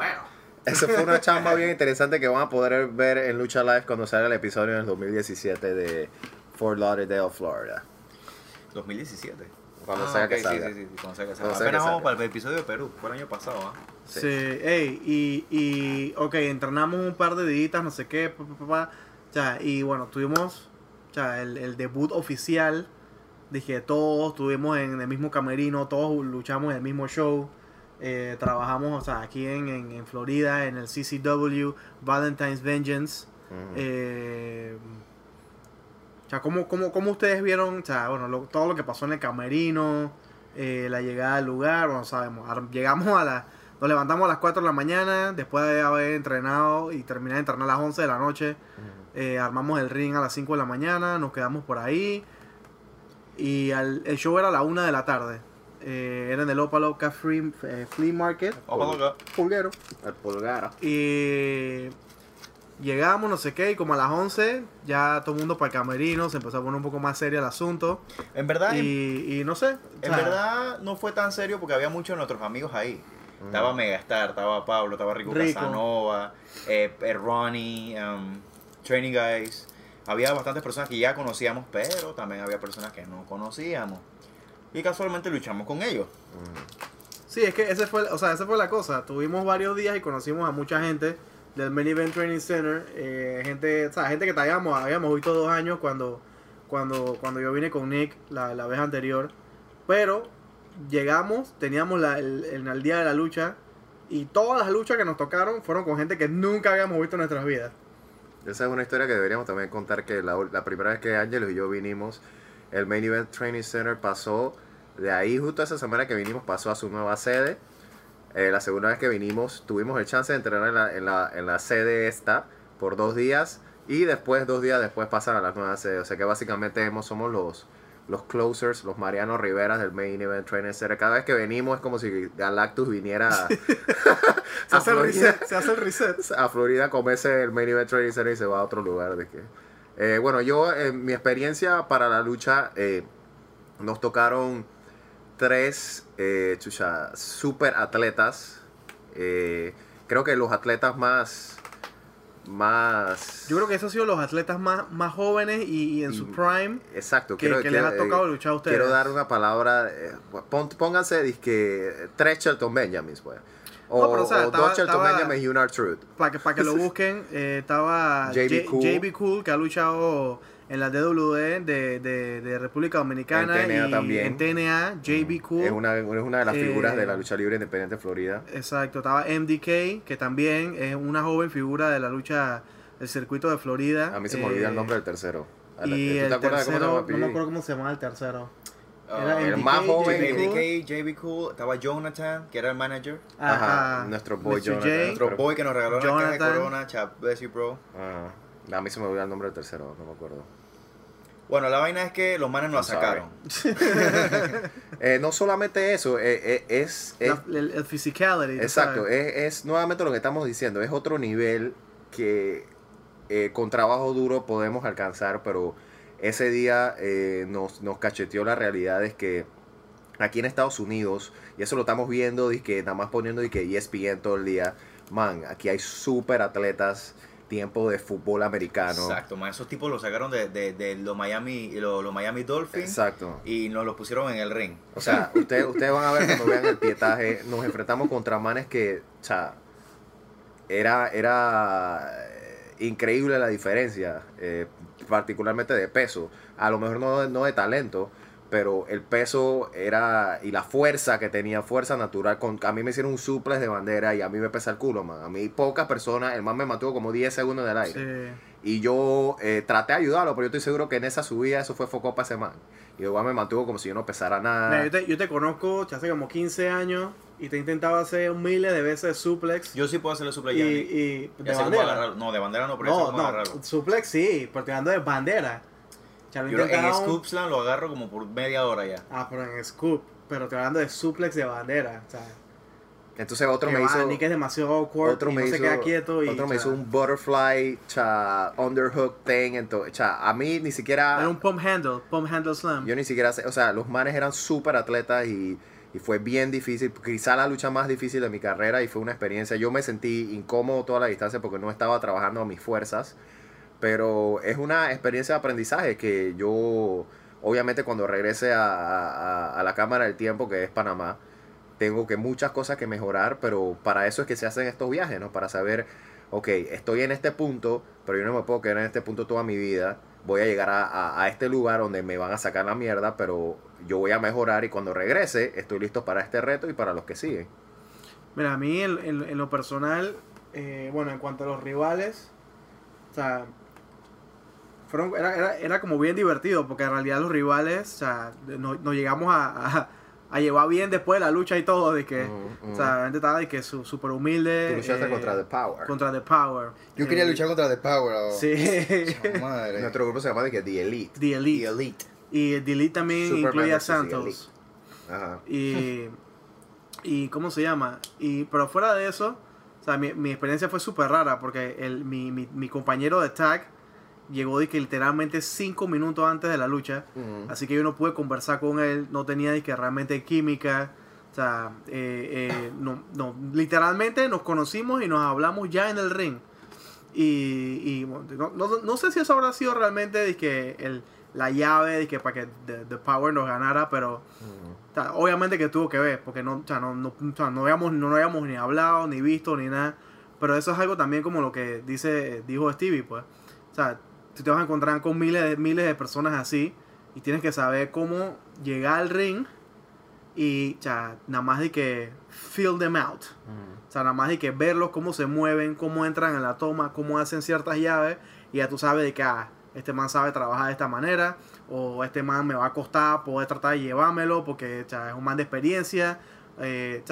S4: Eso fue una chamba bien interesante que van a poder ver en Lucha Live cuando salga el episodio en el dos mil diecisiete de Fort Lauderdale, Florida.
S5: dos mil diecisiete.
S4: Cuando
S5: Ah,
S4: sea
S5: ok,
S4: que
S5: sí,
S4: salga.
S5: sí, sí, sí, cuando sea que salga.
S4: Cuando sea
S5: Apenas
S4: que
S5: vamos
S4: salga.
S5: para el episodio de Perú, fue el año pasado, ¿ah?
S3: Sí, ey, y, y, ok, entrenamos un par de días, no sé qué, pa, pa, pa, pa, o sea, y bueno, tuvimos, o sea, el, el debut oficial, dije, todos estuvimos en el mismo camerino, todos luchamos en el mismo show, eh, trabajamos, o sea, aquí en, en, en Florida, en el C C W, Valentine's Vengeance,
S4: Ujú.
S3: eh, o sea, ¿cómo, cómo, cómo ustedes vieron, o sea, bueno, lo- todo lo que pasó en el camerino, eh, la llegada al lugar, bueno, sabemos, ar- llegamos a la, nos levantamos a las cuatro de la mañana, después de haber entrenado y terminar de entrenar a las once de la noche, eh, armamos el ring a las cinco de la mañana, nos quedamos por ahí, y al- el show era a la una de la tarde, eh, era en el Opaloca Free, eh, Flea Market,
S5: Opa,
S3: pulguero,
S4: El pulgar.
S3: y llegamos, no sé qué, y como a las once, ya todo el mundo para el camerino, se empezó a poner un poco más serio el asunto.
S5: En verdad, en,
S3: Y, y no sé. o
S5: en
S3: sea,
S5: verdad no fue tan serio porque había muchos de nuestros amigos ahí.
S4: Mm.
S5: Estaba Megastar, estaba Pablo, estaba Rico,
S3: Rico.
S5: Casanova, eh, eh, Ronnie, um, Training Guys. Había bastantes personas que ya conocíamos, pero también había personas que no conocíamos. Y casualmente luchamos con ellos.
S3: Sí, es que ese fue, o sea, esa fue la cosa. Tuvimos varios días y conocimos a mucha gente del Main Event Training Center. eh, gente, o sea, gente que habíamos, habíamos visto dos años cuando, cuando, cuando yo vine con Nick la, la vez anterior. Pero llegamos, teníamos la, el, el, el día de la lucha. Y todas las luchas que nos tocaron fueron con gente que nunca habíamos visto en nuestras vidas.
S4: Esa es una historia que deberíamos también contar, que la, la primera vez que Ángelos y yo vinimos, el Main Event Training Center pasó, de ahí justo esa semana que vinimos pasó a su nueva sede, Eh, la segunda vez que vinimos tuvimos el chance de entrenar en la, en la, en la sede esta por dos días y después, dos días después pasan a la nueva sede. O sea que básicamente hemos, somos los, los closers, los Mariano Riveras del Main Event Training Center. Cada vez que venimos es como si Galactus viniera a,
S3: Se
S4: a
S3: hace el
S4: Florida,
S3: reset, se hace el reset.
S4: a Florida a comerse el Main Event Training Center y se va a otro lugar. De que, eh, bueno, yo en mi experiencia para la lucha eh, nos tocaron tres eh, chucha, super atletas. Eh, creo que los atletas más más
S3: Yo creo que esos han sido los atletas más, más jóvenes y, y en
S4: Y-
S3: su prime
S4: exacto
S3: que,
S4: quiero,
S3: que les
S4: quiero,
S3: ha tocado
S4: eh,
S3: luchar a ustedes.
S4: quiero dar una palabra eh, pon- pónganse dizque tres Shelton Benjamins pues o,
S3: No, pero, o sea,
S4: o
S3: estaba-
S4: dos Shelton
S3: estaba-
S4: Benjamins y un R-Truth.
S3: Para que, para que lo busquen, eh, estaba
S4: J B
S3: J-
S4: Cool.
S3: J B Cool, que ha luchado en la D W E de, de, de República Dominicana
S4: En T N A
S3: y
S4: también.
S3: en T N A, J B Cool.
S4: es una, es una de las
S3: Eh,
S4: figuras de la lucha libre independiente de Florida.
S3: Exacto, estaba M D K, que también es una joven figura de la lucha del circuito de Florida.
S4: A mí se me
S3: Eh,
S4: olvida el nombre del tercero. ¿Tú
S3: Y
S4: te
S3: el
S4: acuerdas de cómo se llama
S3: tercero,
S4: el
S3: no me
S4: apellido?
S3: acuerdo cómo se llamaba el tercero.
S5: Ah,
S3: Era
S4: el
S3: M D K,
S4: más joven,
S3: J B
S5: M
S3: Cool.
S5: D K, J B Cool, estaba Jonathan, que era el manager.
S4: Ajá,
S3: Ajá,
S4: nuestro boy
S3: mister
S4: Jonathan.
S3: J.
S5: Nuestro boy que nos regaló una caja de
S3: Jonathan.
S5: corona, chap, bless you, bro.
S4: Ajá. A mí se me olvida el nombre del tercero, no me acuerdo.
S5: Bueno, la vaina es que los manes nos
S4: I'm sorry.
S5: sacaron.
S4: Eh, no solamente eso, eh, eh, es... es
S3: La- el, el physicality. tú
S4: exacto,
S3: sabes.
S4: es, es nuevamente lo que estamos diciendo, es otro nivel que eh, con trabajo duro podemos alcanzar, pero ese día eh, nos, nos cacheteó la realidad es que aquí en Estados Unidos, y eso lo estamos viendo, y que nada más poniendo y que E S P N todo el día, man, aquí hay súper atletas, tiempo de fútbol americano.
S5: Exacto, man, esos tipos los sacaron de, de, de los Miami los, los Miami Dolphins
S4: Exacto.
S5: y nos los pusieron en el ring.
S4: O sea, ustedes, ustedes van a ver cuando vean el pietaje, nos enfrentamos contra manes que, o sea, era, era eh, increíble la diferencia, eh, particularmente de peso. A lo mejor no, no de talento, pero el peso era, y la fuerza que tenía, fuerza natural. Con, a mí me hicieron un suplex de bandera y a mí me pesa el culo, man. A mí pocas personas, el man me mantuvo como diez segundos en el aire.
S3: Sí.
S4: Y yo eh, traté de ayudarlo, pero yo estoy seguro que en esa subida eso fue foco para ese man. Y igual me mantuvo como si yo no pesara nada.
S3: Mira, yo, te, yo te conozco ya hace como quince años y te he intentado hacer miles de veces suplex.
S5: Yo sí puedo hacerle suplex
S3: y,
S5: ya.
S3: y
S5: Ya
S3: de
S5: sé cómo
S3: bandera.
S5: agarrarlo. No, de bandera no, pero ya sé
S3: No,
S5: cómo
S3: no,
S5: agarrarlo.
S3: suplex sí, porque hablando de bandera. Ya lo
S5: Yo en
S3: intentaron-
S5: Scoopsland lo agarro como por media hora ya.
S3: Ah, pero en scoop. Pero te hablando de suplex de bandera. O sea,
S4: Entonces otro
S3: que
S4: me
S3: va,
S4: hizo...
S3: Nick es demasiado awkward
S4: Otro
S3: y
S4: me
S3: no
S4: hizo,
S3: se queda quieto. Y,
S4: otro me
S3: o sea,
S4: hizo un butterfly, cha, underhook thing, entonces, cha, a mí ni siquiera,
S3: Era un pump handle, pump handle slam.
S4: yo ni siquiera sé, o sea, los manes eran súper atletas y, y fue bien difícil, quizá la lucha más difícil de mi carrera y fue una experiencia, yo me sentí incómodo toda la distancia porque no estaba trabajando a mis fuerzas, pero es una experiencia de aprendizaje que yo, obviamente cuando regrese a, a, a la cámara del tiempo que es Panamá, tengo que muchas cosas que mejorar, pero para eso es que se hacen estos viajes, ¿no? Para saber, ok, estoy en este punto, pero yo no me puedo quedar en este punto toda mi vida. Voy a llegar a, a, a este lugar donde me van a sacar la mierda, pero yo voy a mejorar y cuando regrese estoy listo para este reto y para los que siguen.
S3: Mira, a mí en, en- en lo personal, eh, bueno, en cuanto a los rivales, o sea, fueron, era, era, era como bien divertido, porque en realidad los rivales, o sea, no- nos llegamos a, a, a llevar bien después de la lucha y todo, de que,
S4: Ujú,
S3: o sea, la gente estaba de que su- súper humilde.
S4: Tú luchaste
S3: eh,
S4: contra The Power.
S3: Contra The Power.
S6: Yo quería
S3: Eh,
S6: luchar contra The Power. oh.
S3: Sí.
S6: Madre.
S4: Nuestro grupo se llama de que The Elite.
S3: The Elite.
S5: The Elite.
S3: Y The Elite también
S4: Superman
S3: incluía a
S4: versus The
S3: Santos.
S4: Ajá.
S3: Y, y ¿cómo se llama? Y pero fuera de eso, o sea, mi, mi experiencia fue súper rara porque el, mi, mi, mi compañero de tag llegó de que literalmente cinco minutos antes de la lucha,
S4: Ujú.
S3: así que yo no pude conversar con él, no tenía de que realmente química, o sea, eh, eh, no, no, literalmente nos conocimos y nos hablamos ya en el ring. Y, y bueno, no, no, no sé si eso habrá sido realmente de que el, la llave de que para que The, The Power nos ganara, pero
S4: Ujú.
S3: o sea, obviamente que tuvo que ver, porque no, o sea, no, no, o sea, no, habíamos, no, no habíamos ni hablado, ni visto, ni nada. Pero eso es algo también como lo que dice dijo Stevie, pues. O sea, tú te vas a encontrar con miles de, miles de personas así y tienes que saber cómo llegar al ring y, o sea, nada más de que feel them out.
S4: Ujú.
S3: O sea, nada más de que verlos, cómo se mueven, cómo entran en la toma, cómo hacen ciertas llaves. Y ya tú sabes de que, ah, este man sabe trabajar de esta manera. O este man me va a costar poder tratar de llevármelo porque, o sea, es un man de experiencia. Eh, o sea,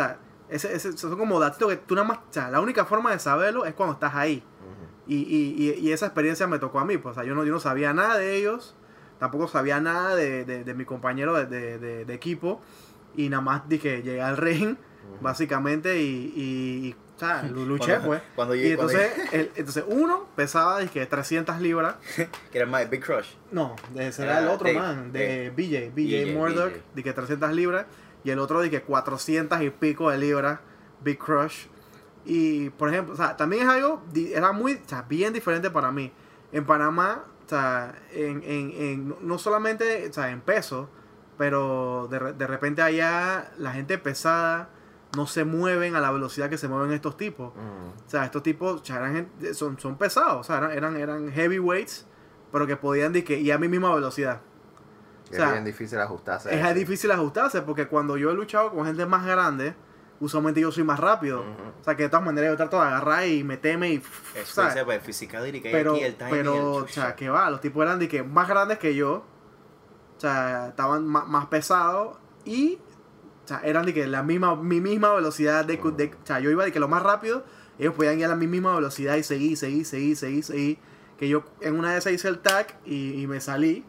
S3: ese, ese, son como datos que tú nada más, o sea, la única forma de saberlo es cuando estás ahí.
S4: Ujú.
S3: Y, y, y, y esa experiencia me tocó a mí, pues, o sea, yo no, yo no sabía nada de ellos, tampoco sabía nada de, de, de mi compañero de, de, de, de equipo, y nada más dije, llegué al ring,
S4: Ujú.
S3: básicamente, y, y, y o sea, lu- luché,
S5: Cuando-
S3: pues.
S5: cuando
S3: y
S5: llegué-
S3: entonces, el, entonces uno pesaba, dije, trescientas libras.
S5: Que era My Big Crush.
S3: No, de ese era el
S5: Ah,
S3: otro
S5: Dave,
S3: man, de
S5: Dave.
S3: B J, B J
S5: B J,
S3: Murdoch,
S5: B J.
S3: dije trescientas libras, y el otro dije cuatrocientas y pico de libras, Big Crush. Y, por ejemplo, o sea, también es algo, di- era muy, o sea, bien diferente para mí. En Panamá, o sea, en, en, en, no solamente, o sea, en peso, pero de, re- de repente allá la gente pesada no se mueven a la velocidad que se mueven estos tipos.
S4: Ujú.
S3: O sea, estos tipos o sea, eran gente- son, son pesados, o sea, eran, eran, eran heavyweights, pero que podían di que, ir a mi misma velocidad.
S4: Es
S3: O sea,
S4: bien difícil ajustarse. a
S3: Es
S4: eso.
S3: difícil ajustarse porque cuando yo he luchado con gente más grande, usualmente yo soy más rápido.
S4: Ujú.
S3: O sea, que de todas maneras yo trato de agarrar y meterme y...
S5: Eso
S3: ¿sabes?
S5: dice, pues, physicality que hay
S3: Pero,
S5: aquí, el timing y el
S3: pero o
S5: chucha.
S3: sea, que va, los tipos eran de que más grandes que yo, o sea, estaban ma- más pesados y, o sea, eran de que la misma, mi misma velocidad de, de- o sea, yo iba de que lo más rápido, ellos podían ir a la misma velocidad y seguir, seguir, seguir, seguir, seguir, que yo en una de esas hice el tag y, y me salí.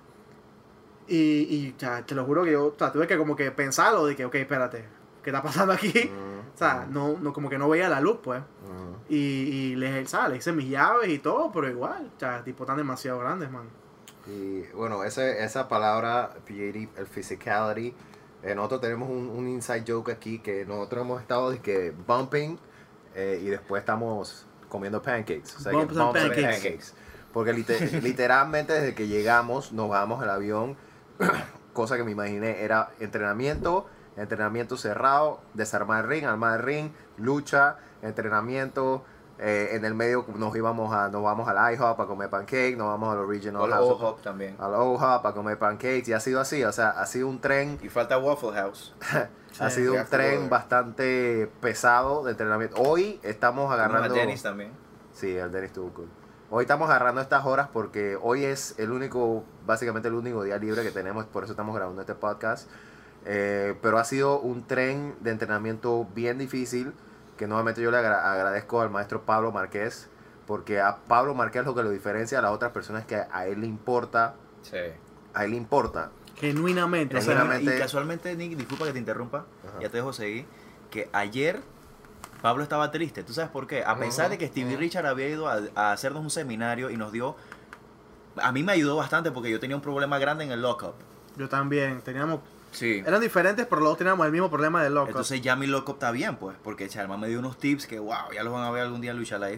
S3: Y, y o sea, te lo juro que yo, o sea, tuve que como que pensarlo, de que, ok, espérate, ¿qué está pasando aquí?
S4: Ujú.
S3: O sea, no, no, como que no veía la luz, pues.
S4: Ujú.
S3: Y, y les, ¿sabes? Le hice mis llaves y todo, pero igual, o sea, tipo, están demasiado grandes, man.
S4: Y bueno, ese, esa palabra, P J D, el physicality, eh, nosotros tenemos un, un inside joke aquí que nosotros hemos estado de que bumping eh, y después estamos comiendo pancakes. O sea, que
S3: Bumps and
S4: bumps and
S3: pancakes.
S4: pancakes. Porque lite- literalmente desde que llegamos, nos bajamos del avión, cosa que me imaginé era entrenamiento, entrenamiento cerrado, desarmar el ring, armar el ring, lucha, entrenamiento. Eh, en el medio nos íbamos a, nos vamos al IHOP a comer pancake, nos vamos al Original
S5: O el
S4: House of-
S5: O-Hop también.
S4: al O-Hop a comer pancakes y ha sido así, o sea, ha sido un tren,
S5: Y falta Waffle House.
S4: ha
S3: Sí,
S4: sido un
S6: ya
S4: tren
S6: fue.
S4: bastante pesado de entrenamiento. Hoy estamos
S5: Fuimos
S4: agarrando,
S5: a Dennis también.
S4: sí, el Dennis estuvo cool. Hoy estamos agarrando estas horas porque hoy es el único, básicamente el único día libre que tenemos, por eso estamos grabando este podcast. Eh, pero ha sido un tren de entrenamiento bien difícil, que nuevamente yo le agra- agradezco al maestro Pablo Márquez, porque a Pablo Márquez lo que lo diferencia a las otras personas es que a él le importa,
S5: Sí.
S4: a él le importa.
S3: Genuinamente. o sea,
S4: Genuinamente.
S5: Y casualmente, Nick, disculpa que te interrumpa,
S4: Ajá.
S5: ya te dejo seguir, que ayer Pablo estaba triste. ¿Tú sabes por qué? A pesar de que Stevie Richard había ido a, a hacernos un seminario y nos dio... A mí me ayudó bastante porque yo tenía un problema grande en el lockup.
S3: Yo también, teníamos...
S5: Sí.
S3: Eran diferentes, pero los dos teníamos el mismo problema del loco.
S5: Entonces ya mi lockup está bien, pues, porque Charma me dio unos tips que, wow, ya los van a ver algún día en Lucha Live.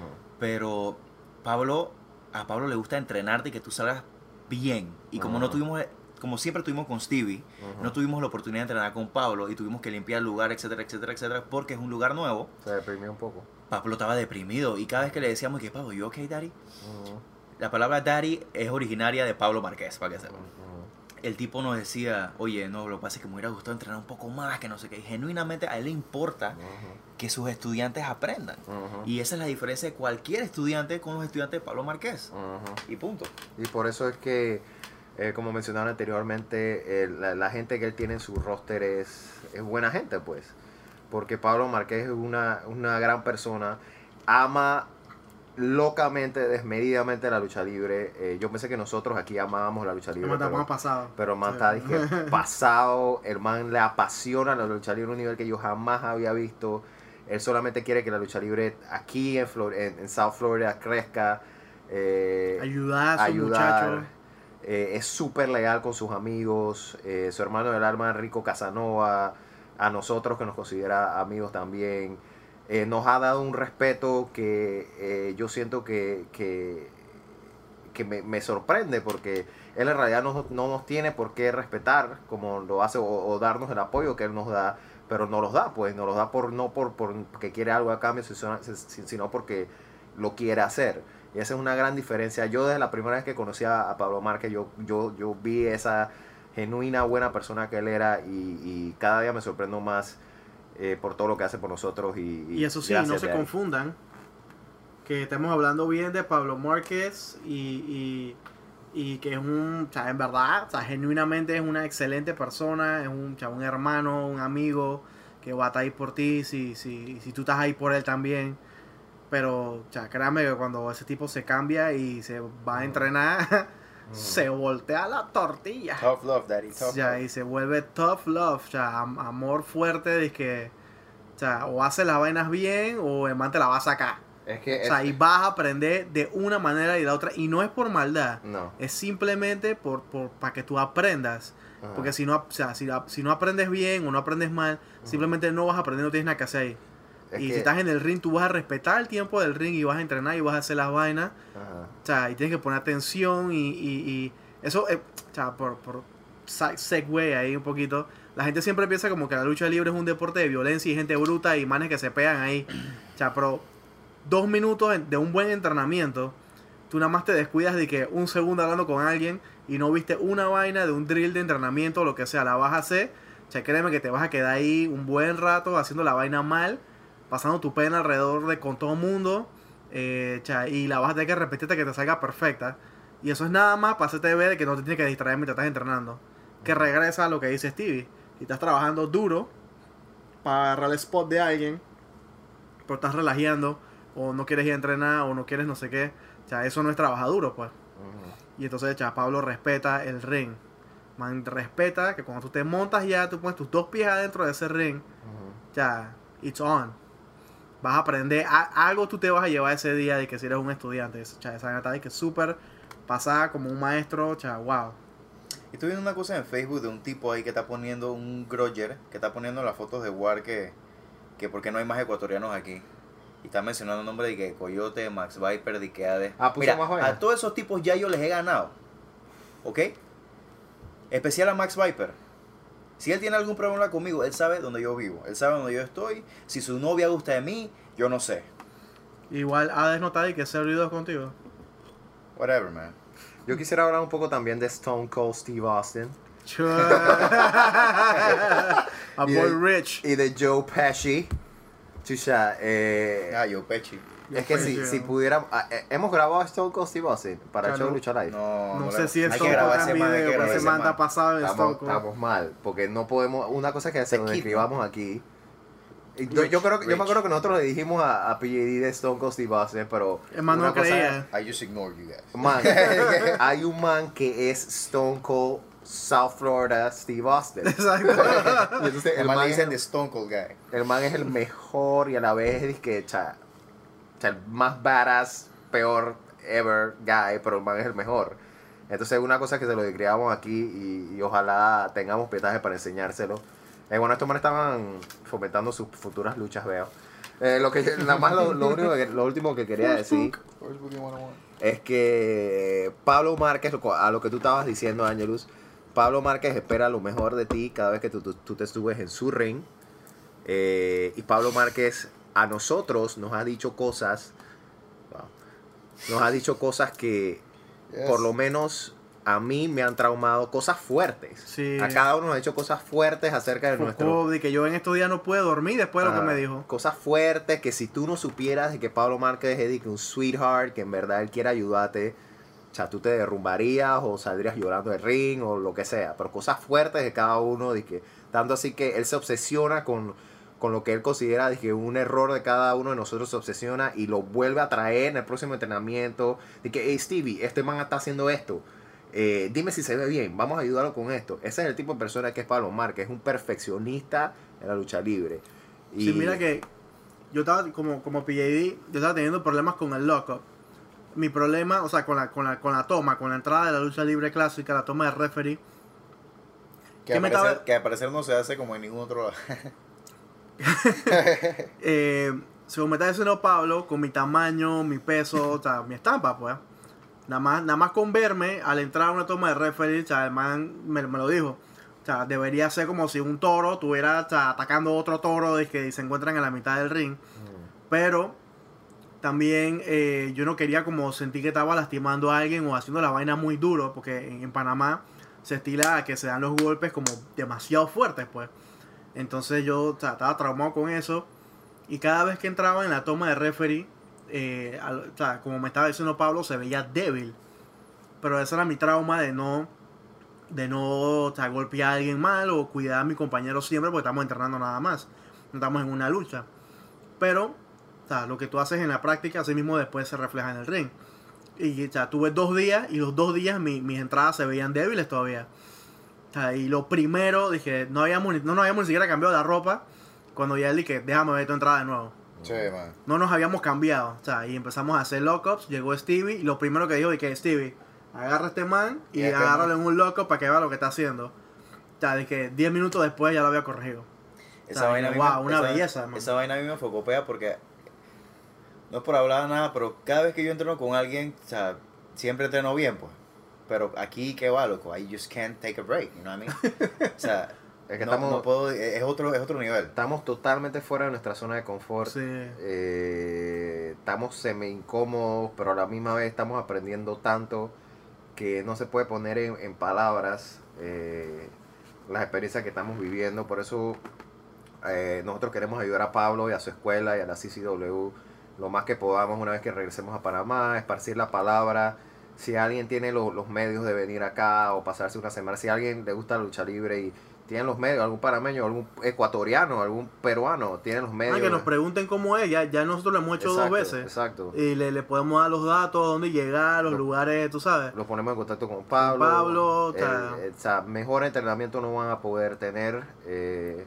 S5: Pero Pablo, a Pablo le gusta entrenarte y que tú salgas bien. Y como no
S4: Ajá.
S5: tuvimos, como siempre tuvimos con Stevie,
S4: Ajá.
S5: no tuvimos la oportunidad de entrenar con Pablo y tuvimos que limpiar el lugar, etcétera, etcétera, etcétera, porque es un lugar nuevo.
S4: Se deprimió un poco.
S5: Pablo estaba deprimido y cada vez que le decíamos que Pablo, ¿you okay, daddy?
S4: Ujú,
S5: La palabra daddy es originaria de Pablo Márquez, para que sepan.
S4: ujú.
S5: El tipo nos decía, oye, no, lo que pasa es que me hubiera gustado entrenar un poco más, que no sé qué. Y genuinamente a él le importa
S4: Ujú,
S5: que sus estudiantes aprendan.
S4: ujú,
S5: Y esa es la diferencia de cualquier estudiante con los estudiantes de Pablo Márquez.
S4: ujú.
S5: Y punto.
S4: Y por eso es que, eh, como mencionaron anteriormente, eh, la, la gente que él tiene en su roster es, es buena gente, pues. Porque Pablo Márquez es una, una gran persona, ama locamente, desmedidamente la lucha libre. Eh, yo pensé que nosotros aquí amábamos la lucha libre.
S3: Hemos
S4: pero-
S3: pasado.
S4: Pero el man
S3: Sí.
S4: está dije, pasado, el man le apasiona la lucha libre a un nivel que yo jamás había visto. Él solamente quiere que la lucha libre aquí en, Flor- en, en South Florida crezca. eh,
S3: Ayudar a sus
S4: ayudar.
S3: muchachos.
S4: Eh, es súper leal con sus amigos. eh, su hermano del alma, Rico Casanova, a nosotros que nos considera amigos también. Eh, nos ha dado un respeto que eh, yo siento que, que, que me, me sorprende porque él en realidad no, no nos tiene por qué respetar como lo hace o, o darnos el apoyo que él nos da, pero no los da, pues no los da por no por porque quiere algo a cambio, sino sino porque lo quiere hacer. Y esa es una gran diferencia. Yo desde la primera vez que conocí a, a Pablo Márquez, yo, yo, yo vi esa genuina buena persona que él era y, y cada día me sorprendo más eh, por todo lo que hace por nosotros. Y,
S3: Y eso sí,
S4: gracias,
S3: no se
S4: Daddy.
S3: confundan que estamos hablando bien de Pablo Márquez y, y, y que es un, o sea, en verdad, o sea, genuinamente es una excelente persona, es un, o sea, un hermano, un amigo que va a estar ahí por ti, si, si, si tú estás ahí por él también. Pero, o sea, créame que cuando ese tipo se cambia y se va a entrenar, se voltea la tortilla.
S5: Tough love, daddy. Tough
S3: Ya,
S5: love.
S3: y se vuelve tough love, o sea, am- amor fuerte de que, o sea, o hace las vainas bien o el man te la va a sacar.
S4: Es que
S3: O sea,
S4: es-
S3: y vas a aprender de una manera y de la otra. Y no es por maldad,
S4: no.
S3: es simplemente por, por para que tú aprendas.
S4: Ajá.
S3: Porque si no, o sea, si, si no aprendes bien o no aprendes mal, simplemente no vas a aprender, no tienes nada que hacer ahí.
S4: Es
S3: y
S4: que-
S3: si estás en el ring, tú vas a respetar el tiempo del ring y vas a entrenar y vas a hacer las vainas.
S4: Ajá.
S3: O sea, y tienes que poner atención y, y, y eso, eh, o sea, por, por side- segue ahí un poquito. La gente siempre piensa como que la lucha libre es un deporte de violencia y gente bruta y manes que se pegan ahí. O sea, pero dos minutos en- de un buen entrenamiento, tú nada más te descuidas de que un segundo hablando con alguien y no viste una vaina de un drill de entrenamiento o lo que sea, la vas a hacer. O sea, créeme que te vas a quedar ahí un buen rato haciendo la vaina mal, pasando tu pena alrededor de con todo el mundo. Eh, cha, y la vas a tener que repetir hasta que te salga perfecta. Y eso es nada más para hacerte ver que no te tienes que distraer mientras estás entrenando. Que regresa a lo que dice Stevie. Si estás trabajando duro para agarrar el spot de alguien, pero estás relajeando, o no quieres ir a entrenar, o no quieres no sé qué, o sea, eso no es trabajar duro, pues.
S4: Ujú.
S3: Y entonces, cha, Pablo respeta el ring. Man, respeta que cuando tú te montas ya, tú pones tus dos pies adentro de ese ring,
S4: Ujú.
S3: ya, it's on. Vas a aprender, a- algo tú te vas a llevar ese día de que si eres un estudiante. O sea, esa neta es que súper pasada como un maestro, o sea, wow.
S5: Y estoy viendo una cosa en Facebook de un tipo ahí que está poniendo un grudger, que está poniendo las fotos de War que, que por qué no hay más ecuatorianos aquí. Y está mencionando el nombre de que Coyote, Max Viper, de que Ade.
S4: Ah, puso
S5: Mira,
S4: más vaina.
S5: a todos esos tipos ya yo les he ganado. ¿Ok? Especial a Max Viper. Si él tiene algún problema conmigo, él sabe dónde yo vivo. Él sabe dónde yo estoy. Si su novia gusta de mí, yo no sé.
S3: Igual Hades no está ahí que hacer videos contigo.
S5: Whatever, man.
S4: Yo quisiera hablar un poco también de Stone Cold Steve Austin
S3: A
S4: Y
S3: boy
S4: de-
S3: rich.
S4: y de Joe Pesci. Chucha, eh,
S5: Ah, yo Pechi.
S4: es que si, si pudiéramos... ah, eh, hemos grabado a Stone Cold Steve Austin para el
S3: Claro.
S4: show Lucha Live.
S5: No,
S3: No
S5: no
S3: sé
S5: le-
S3: si
S5: hay
S3: es
S5: que
S3: Stone
S5: grabar
S3: Cold
S5: ese
S3: en
S5: man, hay que
S3: video, pero
S5: grabar
S3: ese
S5: ese
S3: man está
S5: man.
S3: pasado en
S4: Estamos,
S3: Stone Cold.
S4: estamos mal, porque no podemos... Una cosa es que se lo
S5: Kid,
S4: describamos aquí. Y yo, yo creo, que- yo me
S5: Rich.
S4: acuerdo que nosotros le dijimos a, a P J D de Stone Cold Steve Austin, pero...
S3: El man no
S4: una cosa
S3: creía.
S5: I just ignore you guys.
S4: Man, hay un man que es Stone Cold South Florida Steve Austin.
S3: Exacto.
S4: Y entonces
S5: El
S4: el
S5: man
S4: man,
S5: le
S4: es,
S5: dicen the Stone Cold guy.
S4: el man es el mejor y a la vez es que cha, cha, el más badass, peor ever guy, pero el man es el mejor. Entonces una cosa que se lo describamos aquí y, y ojalá tengamos pietaje para enseñárselo. Eh, bueno, estos manes estaban fomentando sus futuras luchas, veo. Eh, lo que nada más lo, lo único que- lo último que quería decir es que Pablo Márquez, lo cu- a lo que tú estabas diciendo, Angelus, Pablo Márquez espera lo mejor de ti cada vez que tú, tú- tú te subes en su ring. Eh, y Pablo Márquez a nosotros nos ha dicho cosas, wow, nos ha dicho cosas que
S6: Yes.
S4: por lo menos a mí me han traumado, cosas fuertes.
S3: Sí.
S4: A cada uno nos ha dicho cosas fuertes acerca de nuestro...
S3: Foucault, de que yo en estos días no puedo dormir después de lo
S4: Ah,
S3: que me dijo.
S4: Cosas fuertes que si tú no supieras de que Pablo Márquez es de que un sweetheart, que en verdad él quiere ayudarte, o sea, tú te derrumbarías o saldrías llorando del ring o lo que sea. Pero cosas fuertes de cada uno, de que tanto así que él se obsesiona con, con lo que él considera de que un error de cada uno de nosotros se obsesiona y lo vuelve a traer en el próximo entrenamiento. De que, hey Stevie, este man está haciendo esto. Eh, dime si se ve bien, vamos a ayudarlo con esto. Ese es el tipo de persona que es Pablo Márquez, es un perfeccionista en la lucha libre. Y
S3: Sí, mira que yo estaba como, como P J D, yo estaba teniendo problemas con el lockup. Mi problema, o sea, con la, con la, con la toma, con la entrada de la lucha libre clásica, la toma de referee.
S5: Que
S3: ¿Qué me
S5: al parecer,
S3: estaba-
S5: que al parecer no se hace como en ningún otro lado.
S3: Eh, según me está diciendo Pablo, con mi tamaño, mi peso, o sea, mi estampa, pues. Nada más, nada más con verme, al entrar a una toma de referee, o sea, el man me, me lo dijo. O sea, debería ser como si un toro estuviera o sea, atacando otro toro de que se encuentran en la mitad del ring. Pero también eh, yo no quería como sentir que estaba lastimando a alguien o haciendo la vaina muy duro, porque en, en Panamá se estila a que se dan los golpes como demasiado fuertes, pues. Entonces yo o sea, estaba traumado con eso. Y cada vez que entraba en la toma de referee, eh, al- o sea, como me estaba diciendo Pablo, se veía débil. Pero ese era mi trauma de no, de no o sea, golpear a alguien mal o cuidar a mi compañero siempre porque estamos entrenando nada más. estamos en una lucha. Pero, o sea, lo que tú haces en la práctica, así mismo después se refleja en el ring. Y, o sea, tuve dos días y los dos días mi, mis entradas se veían débiles todavía. O sea, y lo primero, dije, no habíamos, ni- no nos habíamos ni siquiera cambiado la ropa. Cuando ya él dije, déjame ver tu entrada de nuevo.
S6: Sí, man.
S3: No nos habíamos cambiado. O sea, y empezamos a hacer lockups. Llegó Stevie y lo primero que dijo, dije, Stevie, agarra a este man y
S6: Ya,
S3: agárralo en un lockup para que vea lo que está haciendo. O sea, dije, diez minutos después ya lo había corregido.
S5: Esa
S3: O sea,
S5: vaina a mí
S3: wow,
S5: me-
S3: una
S5: esa-
S3: belleza, man.
S5: Esa vaina a mí me focopea porque no es por hablar nada, pero cada vez que yo entreno con alguien, o sea, siempre entreno bien, pues. Pero aquí, ¿qué va, loco? I just can't take a break, you know what I mean? O sea,
S4: Es que
S5: no,
S4: estamos-
S5: no puedo, es otro, es otro nivel.
S4: Estamos totalmente fuera de nuestra zona de confort.
S3: Sí.
S4: Eh, estamos semi incómodos, pero a la misma vez estamos aprendiendo tanto que no se puede poner en, en palabras eh, las experiencias que estamos viviendo. Por eso eh, nosotros queremos ayudar a Pablo y a su escuela y a la C C W lo más que podamos una vez que regresemos a Panamá, esparcir la palabra. Si alguien tiene lo- los medios de venir acá o pasarse una semana, si a alguien le gusta la lucha libre y tiene los medios, algún panameño, algún ecuatoriano, algún peruano, tiene los medios.
S3: Ah, que nos pregunten cómo es. Ya, ya nosotros lo hemos hecho
S4: Exacto,
S3: dos veces.
S4: Exacto.
S3: Y le, le podemos dar los datos, dónde llegar, los
S4: Lo-
S3: lugares, tú sabes.
S4: Los ponemos en contacto con Pablo.
S3: Pablo, o
S4: El-
S3: sea-
S4: el- o sea, mejor entrenamiento no van a poder tener. eh,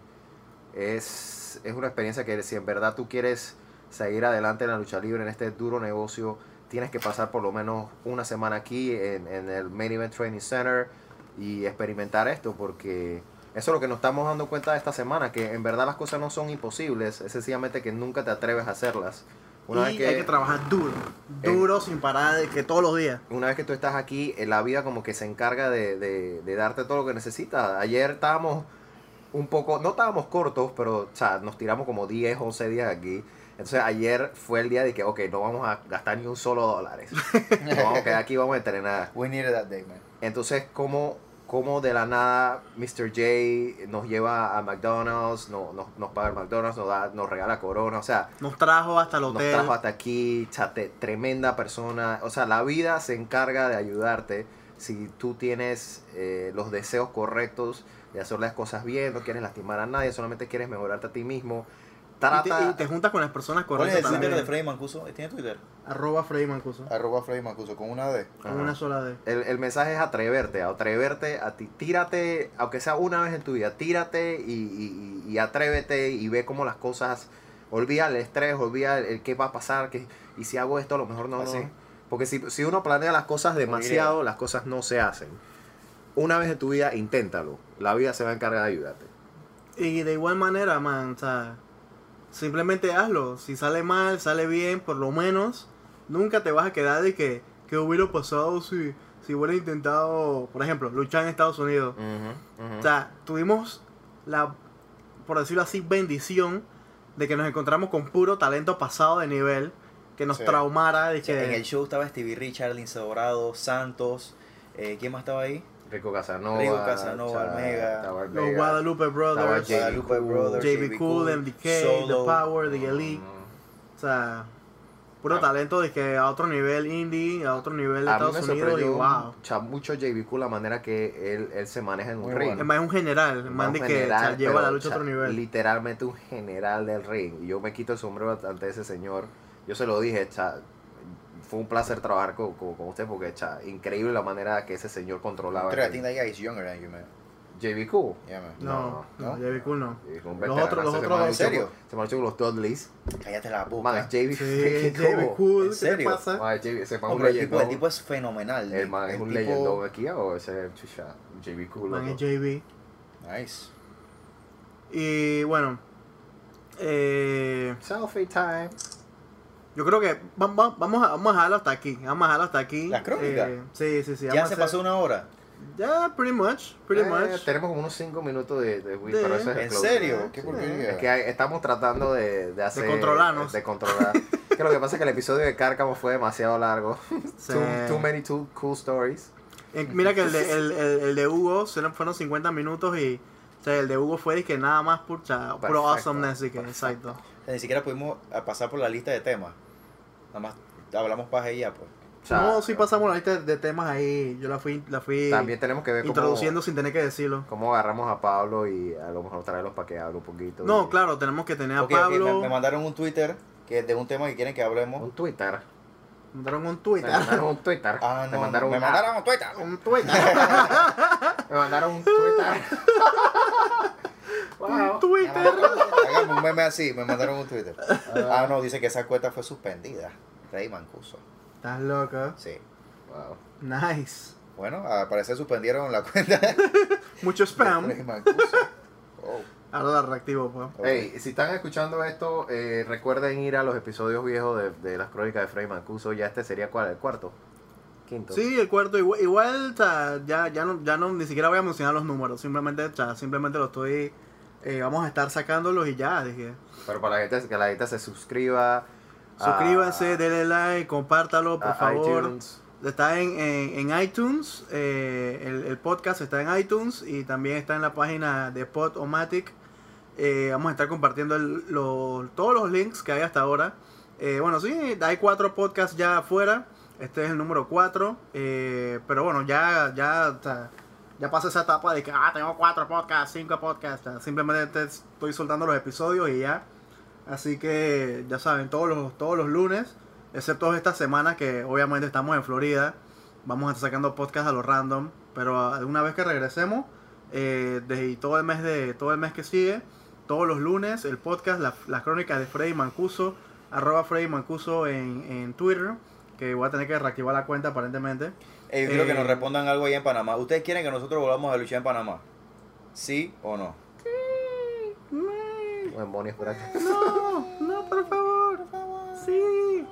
S4: es, es una experiencia que si en verdad tú quieres seguir adelante en la lucha libre, en este duro negocio, tienes que pasar por lo menos una semana aquí en, en el Main Event Training Center y experimentar esto, porque eso es lo que nos estamos dando cuenta de esta semana, que en verdad las cosas no son imposibles, es sencillamente que nunca te atreves a hacerlas. Una vez
S3: Y
S4: que-
S3: hay que trabajar duro. Duro, sin parar, de que todos los días.
S4: una vez que tú estás aquí, eh, la vida como que se encarga de, de- de darte todo lo que necesitas. Ayer estábamos un poco, no estábamos cortos, pero o sea, nos tiramos como diez, once días aquí. Entonces ayer fue el día de que, ok, no vamos a gastar ni un solo dólares. Nos vamos a quedar aquí, vamos a entrenar.
S5: We needed that day, man.
S4: Entonces, como, como de la nada mister J nos lleva a McDonald's, no, nos, nos paga el McDonald's, nos, da, nos regala corona, o sea,
S3: Nos trajo hasta el
S4: nos
S3: hotel.
S4: trajo hasta aquí, chate, tremenda persona. O sea, la vida se encarga de ayudarte si tú tienes eh, los deseos correctos de hacer las cosas bien, no quieres lastimar a nadie, solamente quieres mejorarte a ti mismo.
S3: Y te,
S4: Trata,
S3: y te juntas con las personas
S5: ¿Cuál es
S3: correctas
S5: el Twitter de
S3: también.
S5: Freddy Mancuso? ¿Tiene Twitter?
S3: Arroba Freddy Mancuso.
S6: Arroba Freddy Mancuso con una D.
S3: Con
S4: Ajá.
S3: una sola D.
S4: el, el mensaje es atreverte, atreverte a ti. Tírate, aunque sea una vez en tu vida, tírate y, y- y- y atrévete y ve cómo las cosas. Olvida el estrés, olvida el, el qué va a pasar, que, y si hago esto, a lo mejor no.
S5: Así.
S4: no. Porque si, si uno planea las cosas demasiado, las cosas no se hacen. Una vez en tu vida, inténtalo. La vida se va a encargar de ayudarte.
S3: Y de igual manera, man, o sea, simplemente hazlo. Si sale mal, sale bien, por lo menos, nunca te vas a quedar de que, ¿qué hubiera pasado si, si hubiera intentado, por ejemplo, luchar en Estados Unidos? O sea, tuvimos la, por decirlo así, bendición de que nos encontramos con puro talento pasado de nivel, que nos
S6: Sí.
S3: traumara, de
S5: O sea, en
S3: que
S5: el show estaba Stevie Richard, Lince Dorado, Santos. Eh, ¿Quién más estaba ahí?
S4: Rico Casanova.
S5: Rico Casanova,
S4: cha-
S5: Almega.
S4: estaba
S3: los
S4: Almega.
S3: Guadalupe Brothers,
S4: J B
S5: Guadalupe
S4: Cool.
S5: Brothers,
S3: J B Cool, M D K, The
S5: Solo.
S3: Power, The Elite.
S4: Mm.
S3: O sea, puro
S4: Ah.
S3: talento de que a otro nivel indie, a otro nivel de
S4: A mí me
S3: Estados Unidos y
S4: sorprendió
S3: wow.
S4: cha- mucho J B Cool la manera que él, él se maneja en un
S6: Muy
S4: ring.
S6: bueno.
S3: Es más, es un general, el man de
S4: Un
S3: que
S4: general,
S3: o sea, lleva
S4: pero,
S3: la lucha a
S4: cha-
S3: otro nivel.
S4: Literalmente un general del ring. Y yo me quito el sombrero ante ese señor. Yo se lo dije, cha, fue un placer trabajar con, con, con usted porque cha, increíble la manera que ese señor controlaba.
S6: Pero I
S4: el
S6: think
S4: ring.
S6: that guy is younger than you, man.
S4: J B Cool.
S6: Yeah, man.
S3: No, no,
S6: no.
S3: J B Cool no.
S4: Y con un
S3: Los
S4: veteranazo,
S3: otros- los
S4: se
S3: otros-
S4: me ha
S6: ¿en
S4: hecho
S6: serio?
S4: con- Se me ha hecho con los Dudleys.
S6: Cállate la
S4: Man,
S6: boca.
S4: es J B
S3: Sí,
S4: freaking
S3: J B
S4: Cool.
S3: Cool,
S5: ¿En
S3: ¿qué te
S5: serio?
S3: pasa?
S4: Man, J B ese man es un
S5: Hombre, el, tipo, el
S4: leyendón.
S5: tipo es fenomenal.
S4: El man es
S6: el
S4: un
S6: tipo-
S4: leyendón aquí o ese chucha. J B Cool.
S3: Man,
S4: loco.
S3: es J B.
S6: Nice.
S3: Y bueno, eh,
S4: Selfie time.
S3: yo creo que va- va- vamos a, vamos a dejarlo hasta aquí. Vamos a dejarlo hasta aquí.
S5: ¿Las crónicas?
S3: Eh, sí, sí, sí.
S5: Ya
S3: vamos
S5: se
S3: a hacer-
S5: pasó una hora.
S3: Ya, pretty much, pretty
S4: Eh,
S3: much.
S4: Tenemos como unos cinco minutos de, de Wii,
S3: De-
S4: pero ese es el
S5: ¿En
S4: close.
S5: serio?
S6: Qué
S3: Sí.
S6: porquería.
S4: Es que hay- estamos tratando de, de hacer...
S3: controlarnos.
S4: De controlar. que lo que pasa es que el episodio de Cárcamo fue demasiado largo.
S3: Sí.
S4: too, too many too cool stories.
S3: Eh, mira que el de, el, el, el de Hugo fueron fueron cincuenta minutos y o sea, el de Hugo fue de que nada más por, o sea, puro
S4: Perfecto,
S3: awesomeness y que,
S4: perfecto.
S3: exacto.
S5: O sea, ni siquiera pudimos a pasar por la lista de temas. Nada más hablamos paja y ya, pues.
S4: sea,
S3: no, sí pasamos la lista de temas ahí. Yo la fui, la fui
S4: también tenemos que ver cómo,
S3: introduciendo sin tener que decirlo.
S4: cómo agarramos a Pablo y a lo mejor traerlos para que hable un poquito.
S3: No,
S4: y-
S3: claro, tenemos que tener a
S5: Ok, ok,
S3: Pablo.
S5: me, me mandaron un Twitter que es de un tema que quieren que hablemos.
S4: Un Twitter.
S3: Me mandaron un
S4: Me
S3: Twitter.
S4: mandaron un Twitter.
S5: Ah,
S4: Me
S5: no,
S4: mandaron
S5: me
S4: una-
S5: mandaron un Twitter.
S3: Un Twitter.
S4: Me mandaron un Twitter.
S3: Un Twitter.
S5: Hagamos un meme así, me mandaron un Twitter. Ah, no, dice que esa cuenta fue suspendida. Rey Mancuso.
S3: Estás loco.
S5: Sí.
S4: Wow.
S3: Nice.
S5: Bueno, al parecer suspendieron la cuenta
S3: Mucho
S5: de
S3: spam.
S5: Rey Mancuso. Oh.
S3: Ahora la reactivo, pues.
S4: Hey, si están escuchando esto, eh, recuerden ir a los episodios viejos de, de las crónicas de Freddy Mancuso. Ya este sería ¿cuál? ¿El cuarto? ¿Quinto?
S3: Sí, el cuarto igual, igual o sea, ya, ya no, ya no, ni siquiera voy a mencionar los números, simplemente, o sea, simplemente lo estoy, eh, vamos a estar sacándolos y ya, dije.
S4: Pero para la gente, que la gente se suscriba. a-
S3: Suscríbanse, denle like, compártalo, por
S4: a
S3: favor.
S4: iTunes.
S3: Está en, en, en iTunes, eh, el, el podcast está en iTunes y también está en la página de Podomatic. Eh, vamos a estar compartiendo el- lo- todos los links que hay hasta ahora. Eh, bueno, sí, hay cuatro podcasts ya afuera. Este es el número cuatro. Eh, pero bueno, ya, ya, o sea, ya pasé esa etapa de que ah, tengo cuatro podcasts, cinco podcasts. O sea, simplemente te estoy soltando los episodios y ya. Así que ya saben, todos los, todos los lunes, excepto esta semana que obviamente estamos en Florida, vamos a estar sacando podcasts a lo random. Pero una vez que regresemos, eh, desde todo el mes de todo el mes que sigue, todos los lunes el podcast, la- las crónicas de Freddy Mancuso, arroba Freddy Mancuso en, en Twitter, que voy a tener que reactivar la cuenta aparentemente.
S5: Eh, yo quiero que
S3: Eh,
S5: nos respondan algo ahí en Panamá. ¿Ustedes quieren que nosotros volvamos a luchar en Panamá? ¿Sí o no?
S4: Demonios, por aquí.
S3: No, no, por favor. Sí.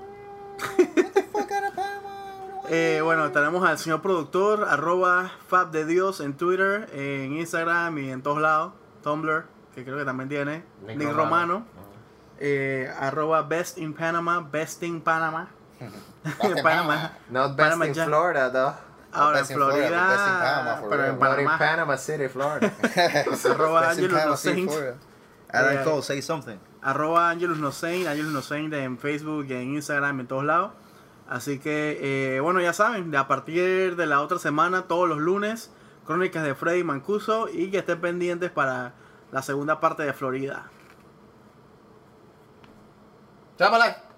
S3: Eh, bueno, tenemos al señor productor, arroba Fab de Dios en Twitter, en Instagram y en todos lados. Tumblr, que creo que también tiene.
S4: Nick
S3: Nick,
S4: Romano.
S3: Romano. Eh, arroba Best in Panama, Best in Panama.
S5: in
S3: Panama.
S4: Not best
S3: Panama
S4: in
S3: ya.
S4: Florida, though.
S3: Ahora en
S5: Best in Florida,
S3: Florida,
S5: best in Panama, for
S3: pero
S5: real.
S3: en
S4: Not in
S3: Panamá.
S4: Panama City, Florida.
S3: Arroba
S5: Best in
S3: Angelus
S5: Panama,
S3: No
S5: sí,
S3: Saint.
S5: Florida.
S3: Eh,
S5: Adam Cole, say something.
S3: Arroba Angelus No Saint, Angelus No Saint en Facebook y en Instagram, en todos lados. Así que, eh, bueno, ya saben, a partir de la otra semana, todos los lunes, crónicas de Freddy Mancuso y que estén pendientes para la segunda parte de Florida.
S4: Chámala.